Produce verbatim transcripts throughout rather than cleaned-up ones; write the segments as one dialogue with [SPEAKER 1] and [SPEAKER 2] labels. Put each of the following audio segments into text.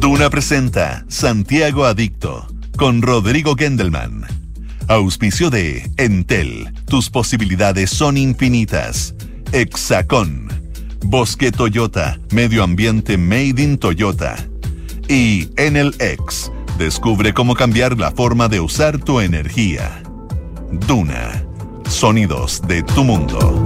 [SPEAKER 1] Duna presenta Santiago Adicto con Rodrigo Gendelman. Auspicio de Entel. Tus posibilidades son infinitas. Hexacón. Bosque Toyota. Medio ambiente made in Toyota. Y Enel X. Descubre cómo cambiar la forma de usar tu energía. Duna. Sonidos de tu mundo.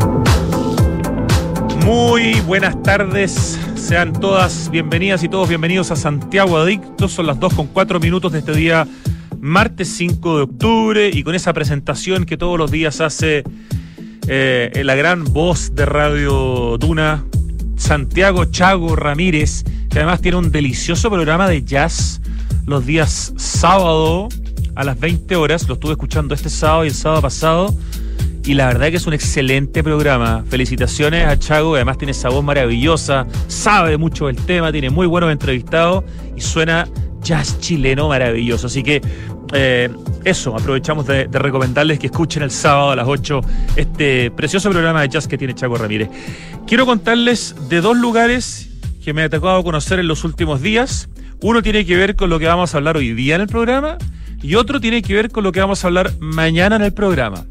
[SPEAKER 2] Muy buenas tardes. Sean todas bienvenidas y todos bienvenidos a Santiago Adicto. Son las dos con cuatro minutos de este día, martes cinco de octubre, y con esa presentación que todos los días hace eh, la gran voz de Radio Duna, Santiago Chago Ramírez, que además tiene un delicioso programa de jazz los días sábado a las veinte horas. Lo estuve escuchando este sábado y el sábado pasado, y la verdad que es un excelente programa. Felicitaciones a Chago, que además tiene esa voz maravillosa, sabe mucho del tema, tiene muy buenos entrevistados y suena jazz chileno maravilloso. Así que eh, eso, aprovechamos de, de recomendarles que escuchen el sábado a las ocho este precioso programa de jazz que tiene Chago Ramírez. Quiero contarles de dos lugares que me ha tocado conocer en los últimos días. Uno tiene que ver con lo que vamos a hablar hoy día en el programa, y otro tiene que ver con lo que vamos a hablar mañana en el programa.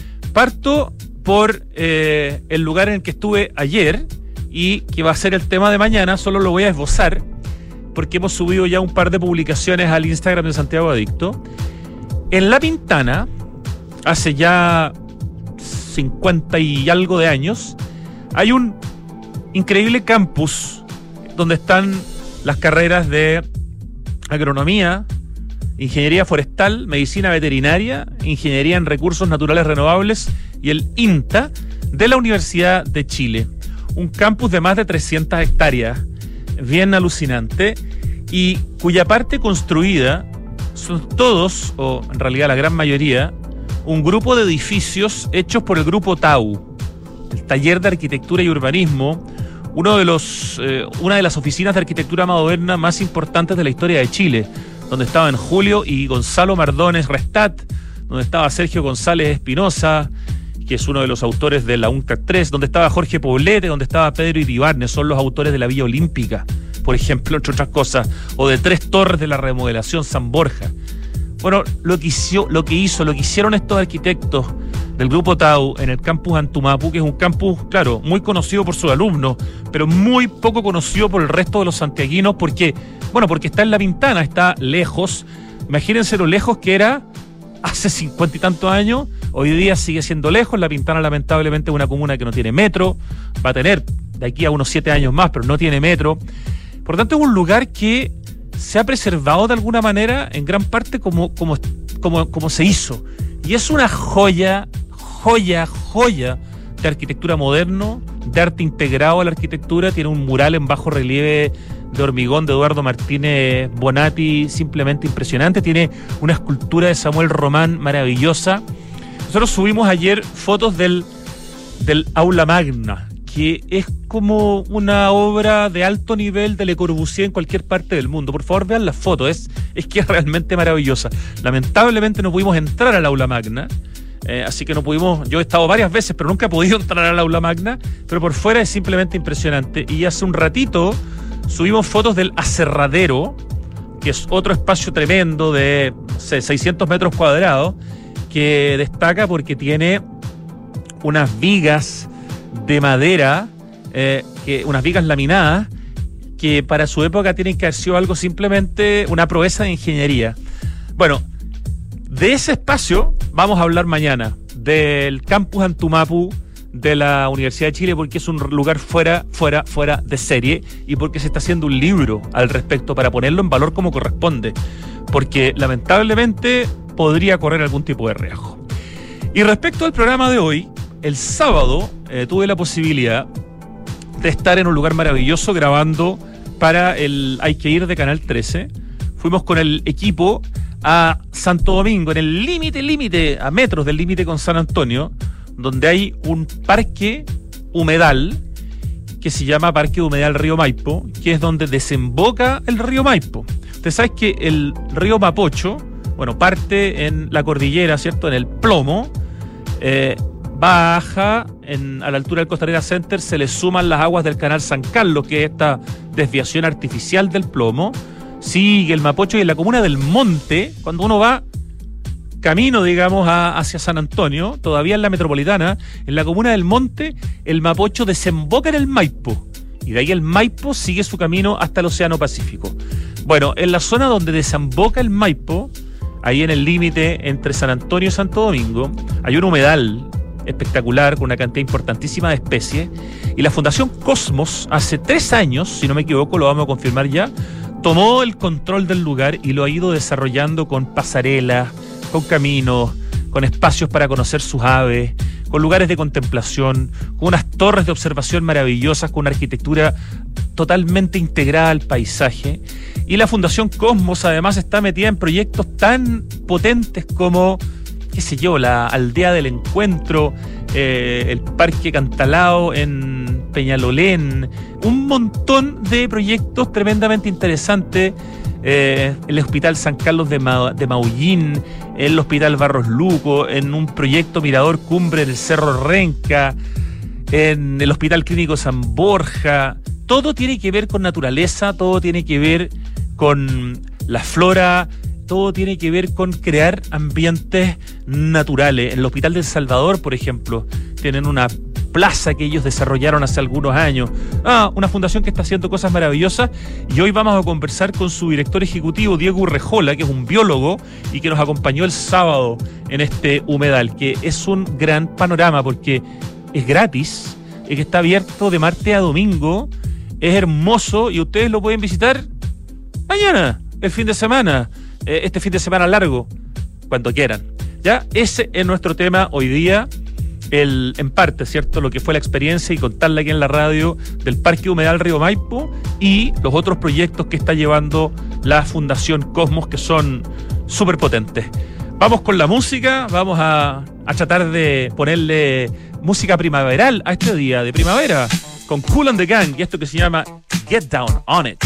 [SPEAKER 2] Parto por eh, el lugar en el que estuve ayer y que va a ser el tema de mañana. Solo lo voy a esbozar porque hemos subido ya un par de publicaciones al Instagram de Santiago Adicto. En La Pintana, hace ya cincuenta y algo de años, hay un increíble campus donde están las carreras de agronomía, ingeniería forestal, medicina veterinaria, ingeniería en recursos naturales renovables y el INTA de la Universidad de Chile. Un campus de más de trescientas hectáreas, bien alucinante, y cuya parte construida son todos, o en realidad la gran mayoría, un grupo de edificios hechos por el Grupo Tau, el Taller de Arquitectura y Urbanismo, uno de los, eh, una de las oficinas de arquitectura moderna más importantes de la historia de Chile, donde estaban Julio y Gonzalo Mardones Restat, donde estaba Sergio González Espinosa, que es uno de los autores de la UNCAD tres, donde estaba Jorge Poblete, donde estaba Pedro Iribarne, son los autores de la Villa Olímpica, por ejemplo, entre otras cosas, o de Tres Torres de la remodelación San Borja. Bueno, lo que hizo, lo que hizo, lo que hicieron estos arquitectos del Grupo Tau en el campus Antumapu, que es un campus, claro, muy conocido por sus alumnos, pero muy poco conocido por el resto de los santiaguinos, porque, bueno, porque está en La Pintana, está lejos. Imagínense lo lejos que era hace cincuenta y tantos años. Hoy día sigue siendo lejos. La Pintana, lamentablemente, es una comuna que no tiene metro, va a tener de aquí a unos siete años más, pero no tiene metro. Por lo tanto, es un lugar que se ha preservado de alguna manera, en gran parte como, como, como, como se hizo. Y es una joya, joya, joya de arquitectura moderno, de arte integrado a la arquitectura. Tiene un mural en bajo relieve de hormigón de Eduardo Martínez Bonatti, simplemente impresionante. Tiene una escultura de Samuel Román maravillosa. Nosotros subimos ayer fotos del, del Aula Magna, que es como una obra de alto nivel de Le Corbusier en cualquier parte del mundo. Por favor, vean las fotos, es, es que es realmente maravillosa. Lamentablemente no pudimos entrar al Aula Magna, eh, así que no pudimos. Yo he estado varias veces, pero nunca he podido entrar al Aula Magna, pero por fuera es simplemente impresionante. Y hace un ratito subimos fotos del Aserradero, que es otro espacio tremendo de, no sé, seiscientos metros cuadrados, que destaca porque tiene unas vigas de madera, eh, que, unas vigas laminadas, que para su época tienen que haber sido algo simplemente una proeza de ingeniería. Bueno, de ese espacio vamos a hablar mañana, del campus Antumapu de la Universidad de Chile, porque es un lugar fuera, fuera, fuera de serie, y porque se está haciendo un libro al respecto para ponerlo en valor como corresponde, porque lamentablemente podría correr algún tipo de riesgo. Y respecto al programa de hoy, el sábado eh, tuve la posibilidad de estar en un lugar maravilloso grabando para el Hay que ir de Canal trece. Fuimos con el equipo a Santo Domingo, en el límite, límite, a metros del límite con San Antonio, donde hay un parque humedal que se llama Parque Humedal Río Maipo, que es donde desemboca el río Maipo. Usted sabe que el río Mapocho, bueno, parte en la cordillera, ¿cierto?, en el Plomo, eh, baja en, a la altura del Costanera Center, se le suman las aguas del canal San Carlos, que es esta desviación artificial del Plomo, Sigue el Mapocho y en la comuna del Monte, cuando uno va camino, digamos, a, hacia San Antonio, todavía en la metropolitana, en la comuna del Monte, el Mapocho desemboca en el Maipo. Y de ahí el Maipo sigue su camino hasta el Océano Pacífico. Bueno, en la zona donde desemboca el Maipo, ahí en el límite entre San Antonio y Santo Domingo, hay un humedal espectacular con una cantidad importantísima de especies. Y la Fundación Cosmos, hace tres años, si no me equivoco, lo vamos a confirmar ya, tomó el control del lugar y lo ha ido desarrollando con pasarelas, con caminos, con espacios para conocer sus aves, con lugares de contemplación, con unas torres de observación maravillosas, con una arquitectura totalmente integrada al paisaje. Y la Fundación Cosmos además está metida en proyectos tan potentes como, qué sé yo, la Aldea del Encuentro, eh, el Parque Cantalao en Peñalolén, un montón de proyectos tremendamente interesantes. Eh, el Hospital San Carlos de, Ma- de Maullín, el Hospital Barros Luco, en un proyecto Mirador Cumbre en el Cerro Renca, en el Hospital Clínico San Borja. Todo tiene que ver con naturaleza, todo tiene que ver con la flora, todo tiene que ver con crear ambientes naturales. En el Hospital del Salvador, por ejemplo, tienen una plaza que ellos desarrollaron hace algunos años. Ah, una fundación que está haciendo cosas maravillosas, y hoy vamos a conversar con su director ejecutivo, Diego Urrejola, que es un biólogo y que nos acompañó el sábado en este humedal, que es un gran panorama porque es gratis, es que está abierto de martes a domingo, es hermoso y ustedes lo pueden visitar mañana, el fin de semana, eh, este fin de semana largo, cuando quieran. Ya, ese es nuestro tema hoy día. El, en parte, ¿cierto?, lo que fue la experiencia y contarla aquí en la radio del Parque Humedal Río Maipo y los otros proyectos que está llevando la Fundación Cosmos, que son súper potentes. Vamos con la música, vamos a, a tratar de ponerle música primaveral a este día de primavera con Kool and the Gang y esto que se llama Get Down on It.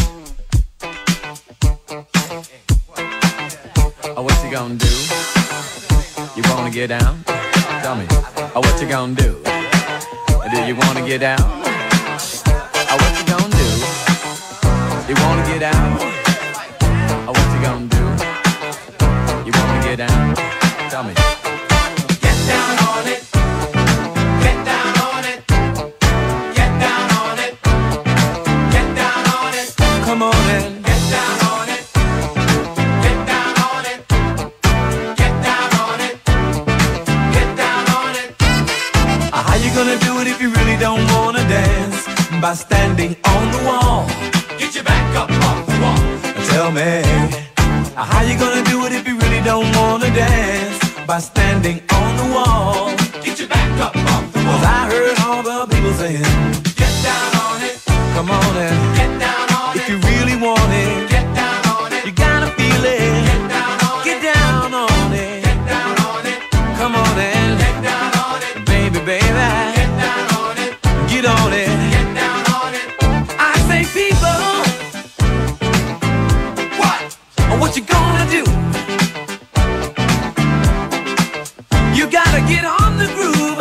[SPEAKER 3] Oh, what you gonna do? You wanna get down? Tell me. Oh, what you gonna do? Do you wanna get down? Oh, what you gonna do? You wanna get down? Oh, what you gonna do? You wanna get down? Tell me. Get down on it. Get down on it. Get down on it. Get down on it. Come on in. Get down on it. Get down on it. Get down on it. Get down on it. How you gonna do it if you really don't wanna dance? By standing on the wall. Get your back up off the wall. Tell me, how you gonna do it if you really don't wanna dance? By standing on the wall. Get your back up off the wall. 'Cause I heard all the people saying, get down on it. Come on and get down on it. If you really want it, get down on it. You gotta feel it. Get down on it. Get down on it. Get down on it. Come on and get down on it. Baby, baby. Get down on it. Get on it. Get down on it. I say, people, what? What you gonna do? You gotta get on the groove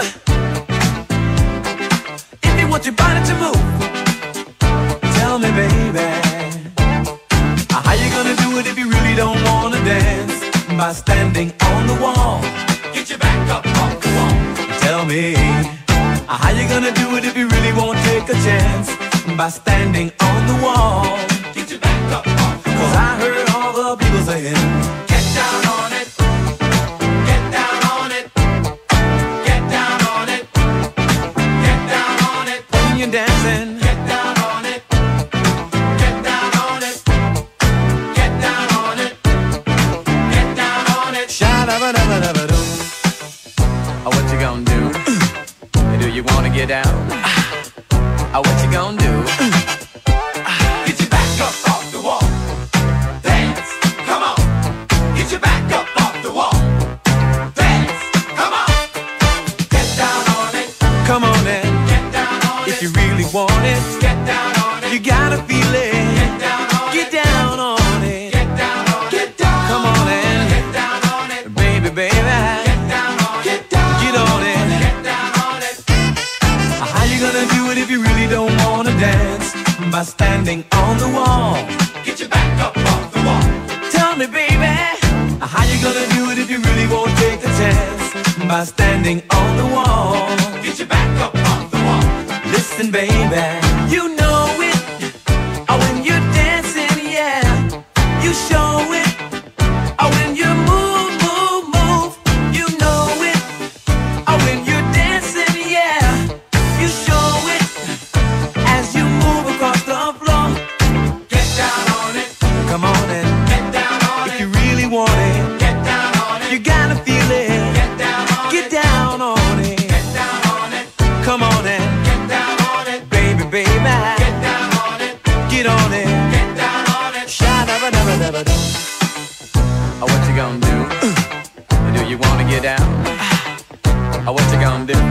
[SPEAKER 3] if you want your body to move. Tell me, baby, how you gonna do it if you really don't wanna dance? By standing on the wall. Get your back up off the wall. Tell me, how you gonna do it if you really won't take a chance? By standing on the wall. Get your back up off the wall. 'Cause I heard all the people saying, get down on it. Get down on it. Get down on it. Get down on it. When you're dancing, get down on it. Get down on it. Get down on it. Get down on it. Sha-da-ba-da-ba-da-ba-doo. Oh, what you gonna do? Do you wanna get down? Oh, what you gonna do? Get your back up off the wall. Dance, come on. Get your back up off the wall. Dance, come on. Get down on it. Come on in. Get down on it. If you really want it, get down on it. You gotta feel it. Get down on it. Get down on it. Get down on it. Get down. Come on in. Get down on it. Baby, baby. Get down on it. Get down. Get on it. Get down on it. How you gonna do it if you really don't wanna dance? By standing on the wall. Get your back up off me, baby, how you gonna do it if you really won't take the chance? By standing on the wall. Get your back up on the wall. Listen, baby, you know it. Oh, when you're dancing, yeah, you show it. Oh, when you move, move, move, you know it. Oh, when you're dancing, yeah, you show it. As you move across the floor, get down on it. Come on and get down on it. If you really want it, get down on it. You gotta feel it. Get down on it. Get down on it. Get down on it. Come on and get down on it, baby, baby. Get down on it. Get on it. Get down on it. Sha-da-ba-da-ba-da-ba-da. Oh, what you gonna do? Uh, do you wanna get down? Uh, oh, what you gonna do?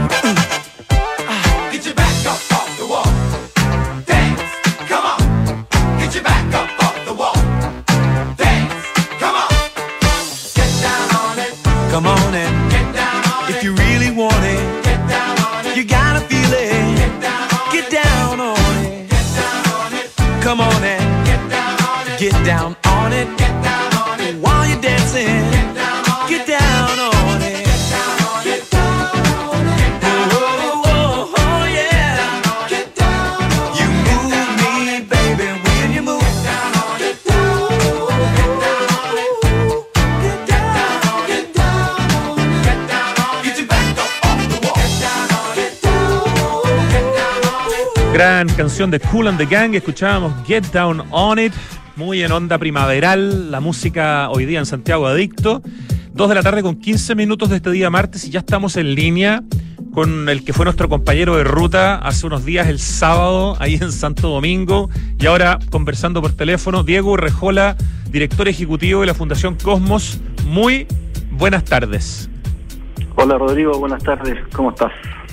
[SPEAKER 3] Uh, get your back up off the wall. Dance, come on. Get your back up off the wall. Dance, come on. Get down on it. Come on and get down on it. If you really want it, get down on it. You gotta feel it. Get down on it. Get down on it. Get down on it. Come on and get down on it. Get down on it. Get down on it. While you're dancing, get down on it. Get down on it. Get down on it. Get down on it. Oh, oh, oh, yeah. Get down on it. You move me, baby, when you move. Get down on it. Get down on it. Get down on it. Get down on it. Get down on it. Get your back up off the wall. Get down on it. Get down on it. Get down on it.
[SPEAKER 2] Gran canción de Kool and the Gang, escuchábamos Get Down On It, muy en onda primaveral, la música hoy día en Santiago Adicto. Dos de la tarde con quince minutos de este día martes y ya estamos en línea con el que fue nuestro compañero de ruta hace unos días, el sábado, ahí en Santo Domingo, y ahora conversando por teléfono, Diego Urrejola, director ejecutivo de la Fundación Cosmos. Muy buenas tardes.
[SPEAKER 4] Hola Rodrigo, buenas tardes, ¿cómo estás?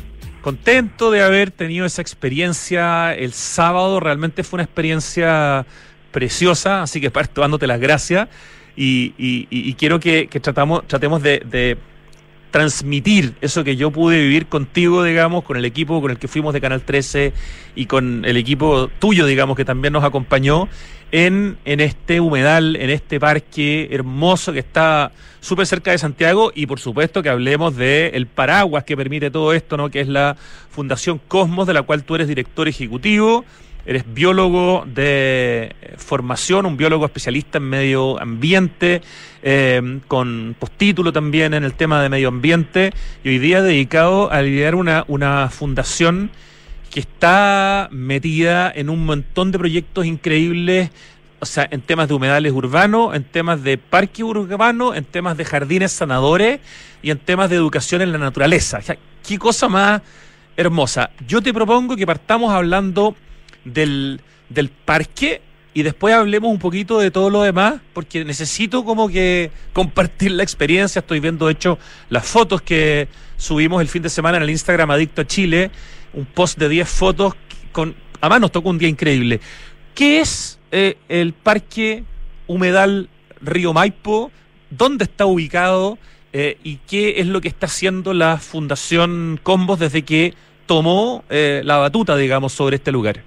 [SPEAKER 2] Contento de haber tenido esa experiencia el sábado, realmente fue una experiencia preciosa, así que parto dándote las gracias y, y, y quiero que, que tratamos, tratemos de, de transmitir eso que yo pude vivir contigo, digamos, con el equipo con el que fuimos de Canal trece y con el equipo tuyo, digamos, que también nos acompañó en, en este humedal, en este parque hermoso que está súper cerca de Santiago, y por supuesto que hablemos del paraguas que permite todo esto, ¿no? Que es la Fundación Cosmos, de la cual tú eres director ejecutivo. Eres biólogo de formación, un biólogo especialista en medio ambiente, eh, con postítulo también en el tema de medio ambiente, y hoy día dedicado a liderar una, una fundación que está metida en un montón de proyectos increíbles, o sea, en temas de humedales urbanos, en temas de parques urbanos, en temas de jardines sanadores y en temas de educación en la naturaleza. O sea, qué cosa más hermosa. Yo te propongo que partamos hablando del, del parque y después hablemos un poquito de todo lo demás, porque necesito como que compartir la experiencia. Estoy viendo, de hecho, las fotos que subimos el fin de semana en el Instagram Adicto a Chile, un post de diez fotos con, además nos tocó un día increíble. ¿Qué es eh, el Parque Humedal Río Maipo? ¿Dónde está ubicado? Eh, ¿Y qué es lo que está haciendo la Fundación Cosmos desde que tomó eh, la batuta, digamos, sobre este lugar?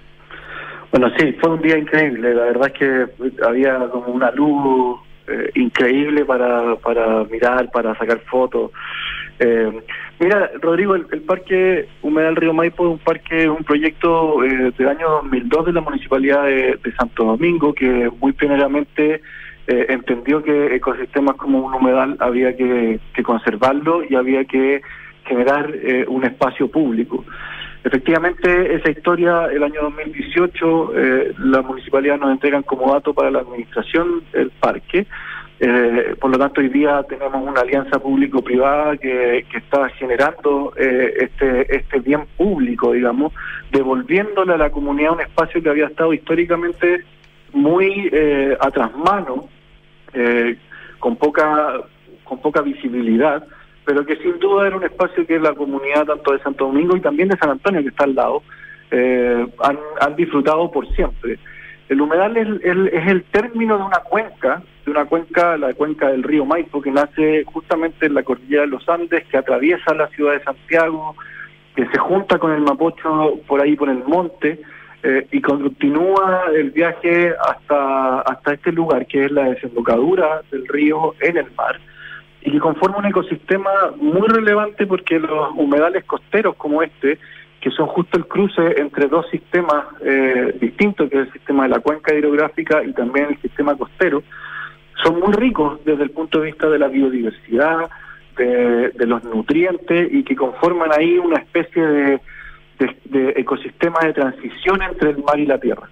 [SPEAKER 4] Bueno, sí, fue un día increíble. La verdad es que había como una luz eh, increíble para, para mirar, para sacar fotos. Eh, mira, Rodrigo, el, el Parque Humedal Río Maipo es un parque, un proyecto eh, del año dos mil dos de la Municipalidad de, de Santo Domingo, que muy pioneramente eh, entendió que ecosistemas como un humedal había que, que conservarlo y había que generar eh, un espacio público. Efectivamente, esa historia, el año dos mil dieciocho, eh, la municipalidad nos entregan como dato para la administración el parque. Eh, por lo tanto, hoy día tenemos una alianza público-privada que, que está generando eh, este, este bien público, digamos, devolviéndole a la comunidad un espacio que había estado históricamente muy eh, a trasmano, eh, con poca, con poca visibilidad, pero que sin duda era un espacio que la comunidad tanto de Santo Domingo y también de San Antonio, que está al lado, eh, han, han disfrutado por siempre. El humedal es el, es el término de una cuenca, de una cuenca, la cuenca del río Maipo, que nace justamente en la cordillera de los Andes, que atraviesa la ciudad de Santiago, que se junta con el Mapocho por ahí por el monte, eh, y continúa el viaje hasta, hasta este lugar, que es la desembocadura del río en el mar, y que conforma un ecosistema muy relevante porque los humedales costeros como este, que son justo el cruce entre dos sistemas eh, distintos, que es el sistema de la cuenca hidrográfica y también el sistema costero, son muy ricos desde el punto de vista de la biodiversidad, de, de los nutrientes, y que conforman ahí una especie de, de, de ecosistema de transición entre el mar y la tierra.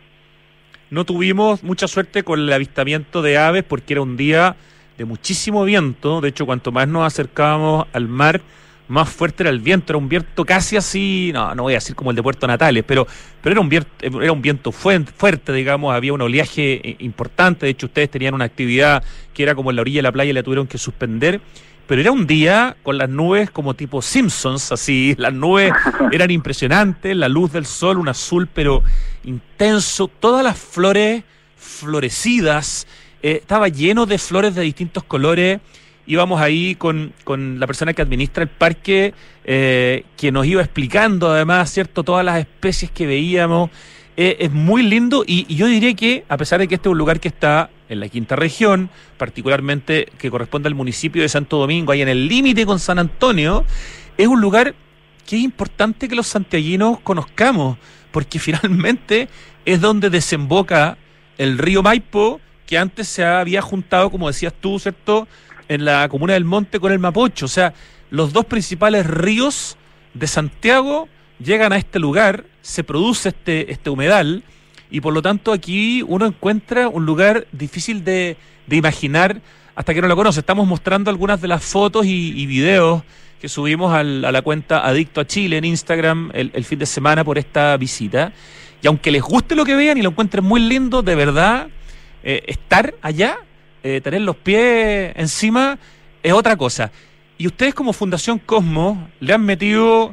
[SPEAKER 2] No tuvimos mucha suerte con el avistamiento de aves porque era un día de muchísimo viento. De hecho, cuanto más nos acercábamos al mar, más fuerte era el viento. Era un viento casi así, no, no voy a decir como el de Puerto Natales, pero, pero era un viento, era un viento fuerte, fuerte, digamos, había un oleaje importante. De hecho, ustedes tenían una actividad que era como en la orilla de la playa y la tuvieron que suspender. Pero era un día con las nubes como tipo Simpsons, así, las nubes eran impresionantes, la luz del sol, un azul pero intenso, todas las flores florecidas, eh, estaba lleno de flores de distintos colores. Íbamos ahí con, con la persona que administra el parque, eh, que nos iba explicando además, ¿cierto?, todas las especies que veíamos. Eh, es muy lindo y, y yo diría que, a pesar de que este es un lugar que está en la quinta región, particularmente que corresponde al municipio de Santo Domingo, ahí en el límite con San Antonio, es un lugar que es importante que los santiaguinos conozcamos, porque finalmente es donde desemboca el río Maipo, que antes se había juntado, como decías tú, ¿cierto?, en la comuna del Monte con el Mapocho. O sea, los dos principales ríos de Santiago llegan a este lugar, se produce este, este humedal, y por lo tanto aquí uno encuentra un lugar difícil de, de imaginar hasta que no lo conoce. Estamos mostrando algunas de las fotos y, y videos que subimos al, a la cuenta Adicto a Chile en Instagram el, el fin de semana por esta visita. Y aunque les guste lo que vean y lo encuentren muy lindo, de verdad, eh, estar allá, eh, tener los pies encima, es otra cosa. Y ustedes como Fundación Cosmos le han metido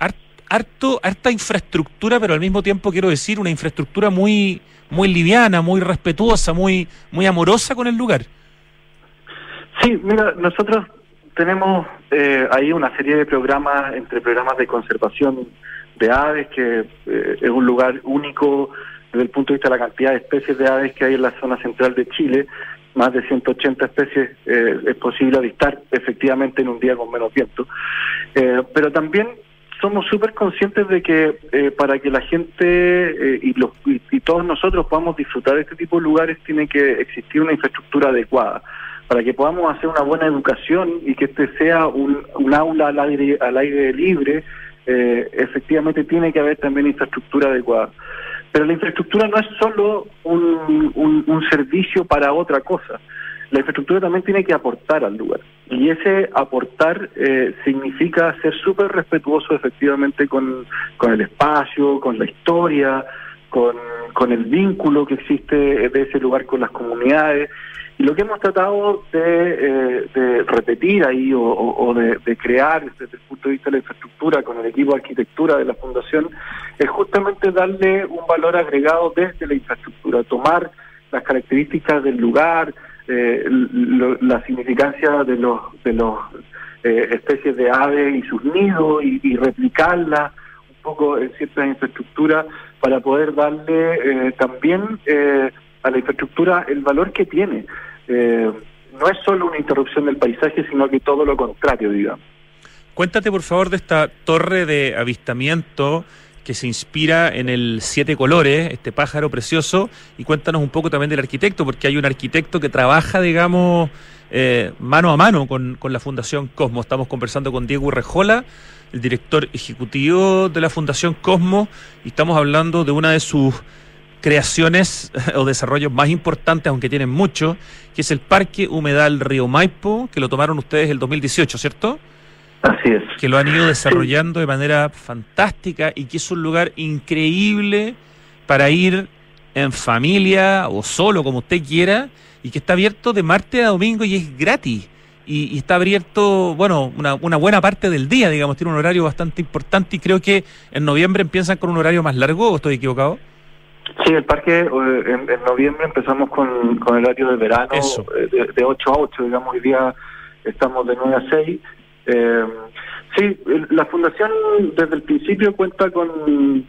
[SPEAKER 2] harto, harta infraestructura, pero al mismo tiempo quiero decir una infraestructura muy, muy liviana, muy respetuosa, muy, muy amorosa con el lugar.
[SPEAKER 4] Sí, mira, nosotros tenemos eh, ahí una serie de programas, entre programas de conservación de aves, que eh, es un lugar único desde el punto de vista de la cantidad de especies de aves que hay en la zona central de Chile. Más de ciento ochenta especies eh, es posible avistar efectivamente en un día con menos viento. Eh, pero también somos súper conscientes de que eh, para que la gente eh, y, los, y, y todos nosotros podamos disfrutar de este tipo de lugares tiene que existir una infraestructura adecuada. Para que podamos hacer una buena educación y que este sea un, un aula al aire, al aire libre, eh, efectivamente tiene que haber también infraestructura adecuada. Pero la infraestructura no es solo un, un, un servicio para otra cosa. La infraestructura también tiene que aportar al lugar. Y ese aportar eh, significa ser súper respetuoso efectivamente con, con el espacio, con la historia, con, con el vínculo que existe de ese lugar con las comunidades. Y lo que hemos tratado de, eh, de repetir ahí o, o, o de, de crear desde el punto de vista de la infraestructura con el equipo de arquitectura de la Fundación es justamente darle un valor agregado desde la infraestructura, tomar las características del lugar, eh, lo, la significancia de los de los eh, especies de aves y sus nidos y, y replicarlas un poco en ciertas infraestructuras para poder darle eh, también eh, a la infraestructura el valor que tiene. Eh, no es solo una interrupción del paisaje, sino que todo lo contrario, digamos.
[SPEAKER 2] Cuéntate, por favor, de esta torre de avistamiento que se inspira en el Siete Colores, este pájaro precioso, y cuéntanos un poco también del arquitecto, porque hay un arquitecto que trabaja, digamos, eh, mano a mano con, con la Fundación Cosmos. Estamos conversando con Diego Urrejola, el director ejecutivo de la Fundación Cosmos, y estamos hablando de una de sus creaciones o desarrollos más importantes, aunque tienen mucho, que es el Parque Humedal Río Maipo, que lo tomaron ustedes el dos mil dieciocho, ¿cierto?
[SPEAKER 4] Así es.
[SPEAKER 2] Que lo han ido desarrollando de manera fantástica y que es un lugar increíble para ir en familia o solo, como usted quiera, y que está abierto de martes a domingo y es gratis. Y, y está abierto, bueno, una, una buena parte del día, digamos, tiene un horario bastante importante y creo que en noviembre empiezan con un horario más largo, ¿o estoy equivocado?
[SPEAKER 4] Sí, el parque en, en noviembre empezamos con, con el horario de verano de, de ocho a ocho, digamos, hoy día estamos de nueve a seis. Eh, sí, la Fundación desde el principio cuenta con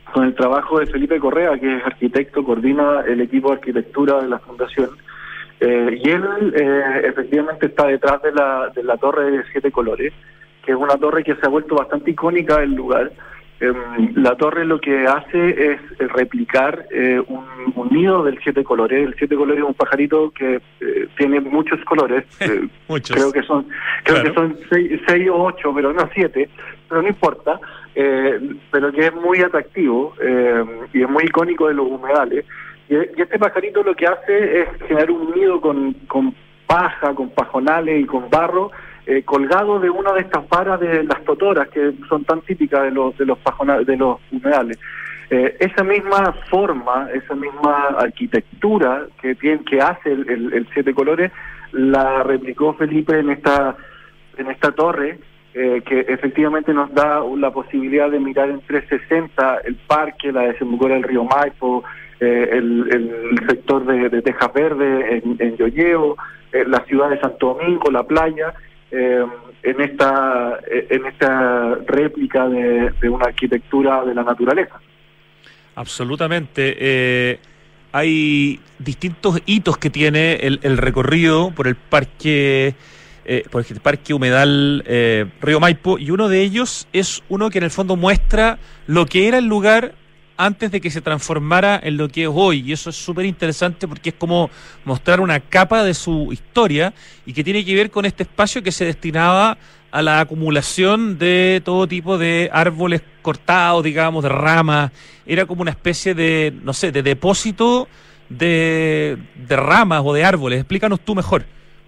[SPEAKER 4] con el trabajo de Felipe Correa, que es arquitecto, coordina el equipo de arquitectura de la Fundación, eh, y él eh, efectivamente está detrás de la, de la Torre de Siete Colores, que es una torre que se ha vuelto bastante icónica del lugar. Eh, la torre lo que hace es replicar eh, un, un nido del Siete Colores. El Siete Colores es un pajarito que eh, tiene muchos colores. Eh,
[SPEAKER 2] muchos.
[SPEAKER 4] Creo que son creo claro. que son seis, seis o ocho, pero no siete. Pero no importa. Eh, pero que es muy atractivo eh, y es muy icónico de los humedales. Y, y este pajarito lo que hace es generar un nido con, con paja, con pajonales y con barro, Eh, colgado de una de estas varas de las totoras que son tan típicas de los de los pajonales, de los humedales. Eh, esa misma forma, esa misma arquitectura que tiene, que hace el, el, el Siete Colores, la replicó Felipe en esta en esta torre, eh, que efectivamente nos da la posibilidad de mirar en trescientos sesenta el parque, la desembocadura del río Maipo, eh, el, el sector de, de Tejas Verdes en, en Llolleo, eh, la ciudad de Santo Domingo, la playa. Eh, en esta en esta réplica de, de una arquitectura de la naturaleza.
[SPEAKER 2] Absolutamente. Eh, hay distintos hitos que tiene el, el recorrido por el parque eh, por el parque humedal eh, Río Maipo, y uno de ellos es uno que en el fondo muestra lo que era el lugar antes de que se transformara en lo que es hoy, y eso es súper interesante porque es como mostrar una capa de su historia y que tiene que ver con este espacio que se destinaba a la acumulación de todo tipo de árboles cortados, digamos, de ramas. Era como una especie de, no sé, de depósito de, de ramas o de árboles. Explícanos tú mejor.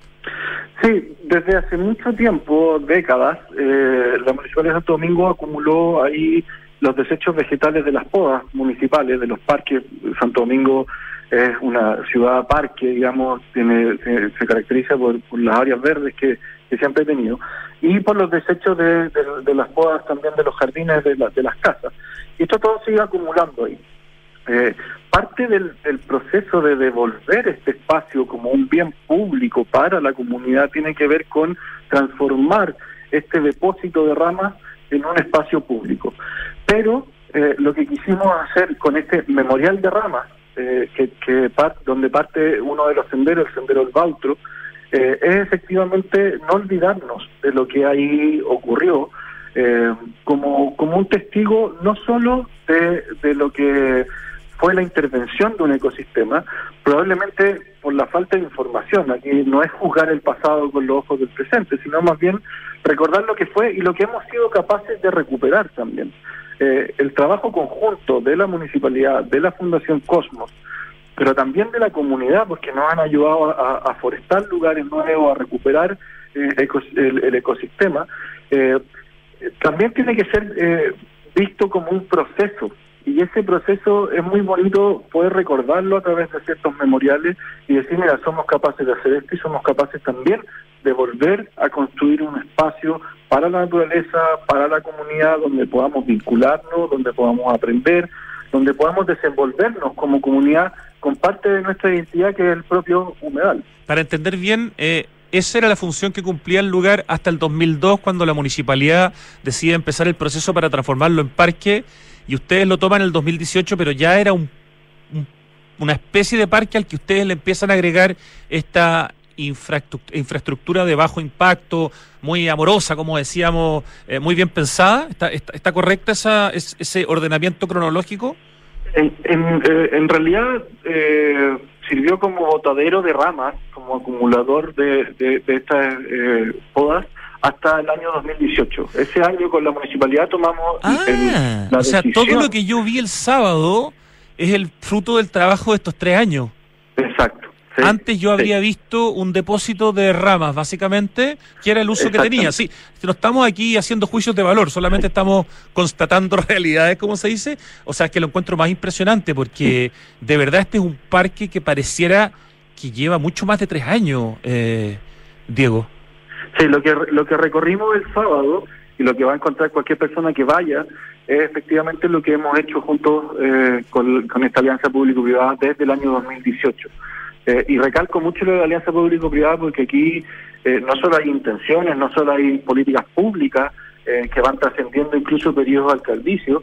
[SPEAKER 4] Sí, desde hace mucho tiempo, décadas, eh, la Municipalidad de Santo Domingo acumuló ahí los desechos vegetales de las podas municipales, de los parques. Santo Domingo es una ciudad parque, digamos, tiene se, se caracteriza por, por las áreas verdes que, que siempre ha tenido, y por los desechos de, de, de las podas también de los jardines de, la, de las casas. Y esto todo sigue acumulando ahí. Eh, parte del, del proceso de devolver este espacio como un bien público para la comunidad tiene que ver con transformar este depósito de ramas en un espacio público. Pero eh, lo que quisimos hacer con este memorial de ramas, eh, que, que par, donde parte uno de los senderos, el sendero El Bautro, eh, es efectivamente no olvidarnos de lo que ahí ocurrió, eh, como, como un testigo no solo de, de lo que fue la intervención de un ecosistema, probablemente por la falta de información. Aquí no es juzgar el pasado con los ojos del presente, sino más bien recordar lo que fue y lo que hemos sido capaces de recuperar también. Eh, el trabajo conjunto de la municipalidad, de la Fundación Cosmos, pero también de la comunidad, porque nos han ayudado a, a forestar lugares nuevos, a recuperar eh, ecos, el, el ecosistema, eh, también tiene que ser eh, visto como un proceso. Y ese proceso es muy bonito poder recordarlo a través de ciertos memoriales y decir, mira, somos capaces de hacer esto y somos capaces también de volver a construir un espacio para la naturaleza, para la comunidad, donde podamos vincularnos, donde podamos aprender, donde podamos desenvolvernos como comunidad con parte de nuestra identidad, que es el propio humedal.
[SPEAKER 2] Para entender bien, eh, esa era la función que cumplía el lugar hasta el dos mil dos, cuando la municipalidad decide empezar el proceso para transformarlo en parque, y ustedes lo toman en el dos mil dieciocho, pero ya era un, un, una especie de parque al que ustedes le empiezan a agregar esta infraestructura, infraestructura de bajo impacto, muy amorosa, como decíamos, eh, muy bien pensada. ¿Está, está, está correcta esa, es, ese ordenamiento cronológico?
[SPEAKER 4] En, en, eh, en realidad eh, sirvió como botadero de ramas, como acumulador de, de, de estas eh, podas, hasta el año dos mil dieciocho. Ese año con la municipalidad tomamos
[SPEAKER 2] ah,
[SPEAKER 4] el, la
[SPEAKER 2] o sea,
[SPEAKER 4] decisión.
[SPEAKER 2] Todo lo que yo vi el sábado es el fruto del trabajo de estos tres años.
[SPEAKER 4] Exacto. Sí,
[SPEAKER 2] Antes yo habría
[SPEAKER 4] sí.
[SPEAKER 2] visto un depósito de ramas, básicamente, que era el uso que tenía. Sí, no estamos aquí haciendo juicios de valor, solamente sí. estamos constatando realidades, como se dice. O sea, es que lo encuentro más impresionante, porque sí. de verdad este es un parque que pareciera que lleva mucho más de tres años, eh, Diego.
[SPEAKER 4] Sí, lo que lo que recorrimos el sábado y lo que va a encontrar cualquier persona que vaya es efectivamente lo que hemos hecho juntos eh, con, con esta alianza público-privada desde el año dos mil dieciocho. Eh, y recalco mucho lo de la alianza público-privada porque aquí eh, no solo hay intenciones, no solo hay políticas públicas eh, que van trascendiendo incluso periodos alcaldicios,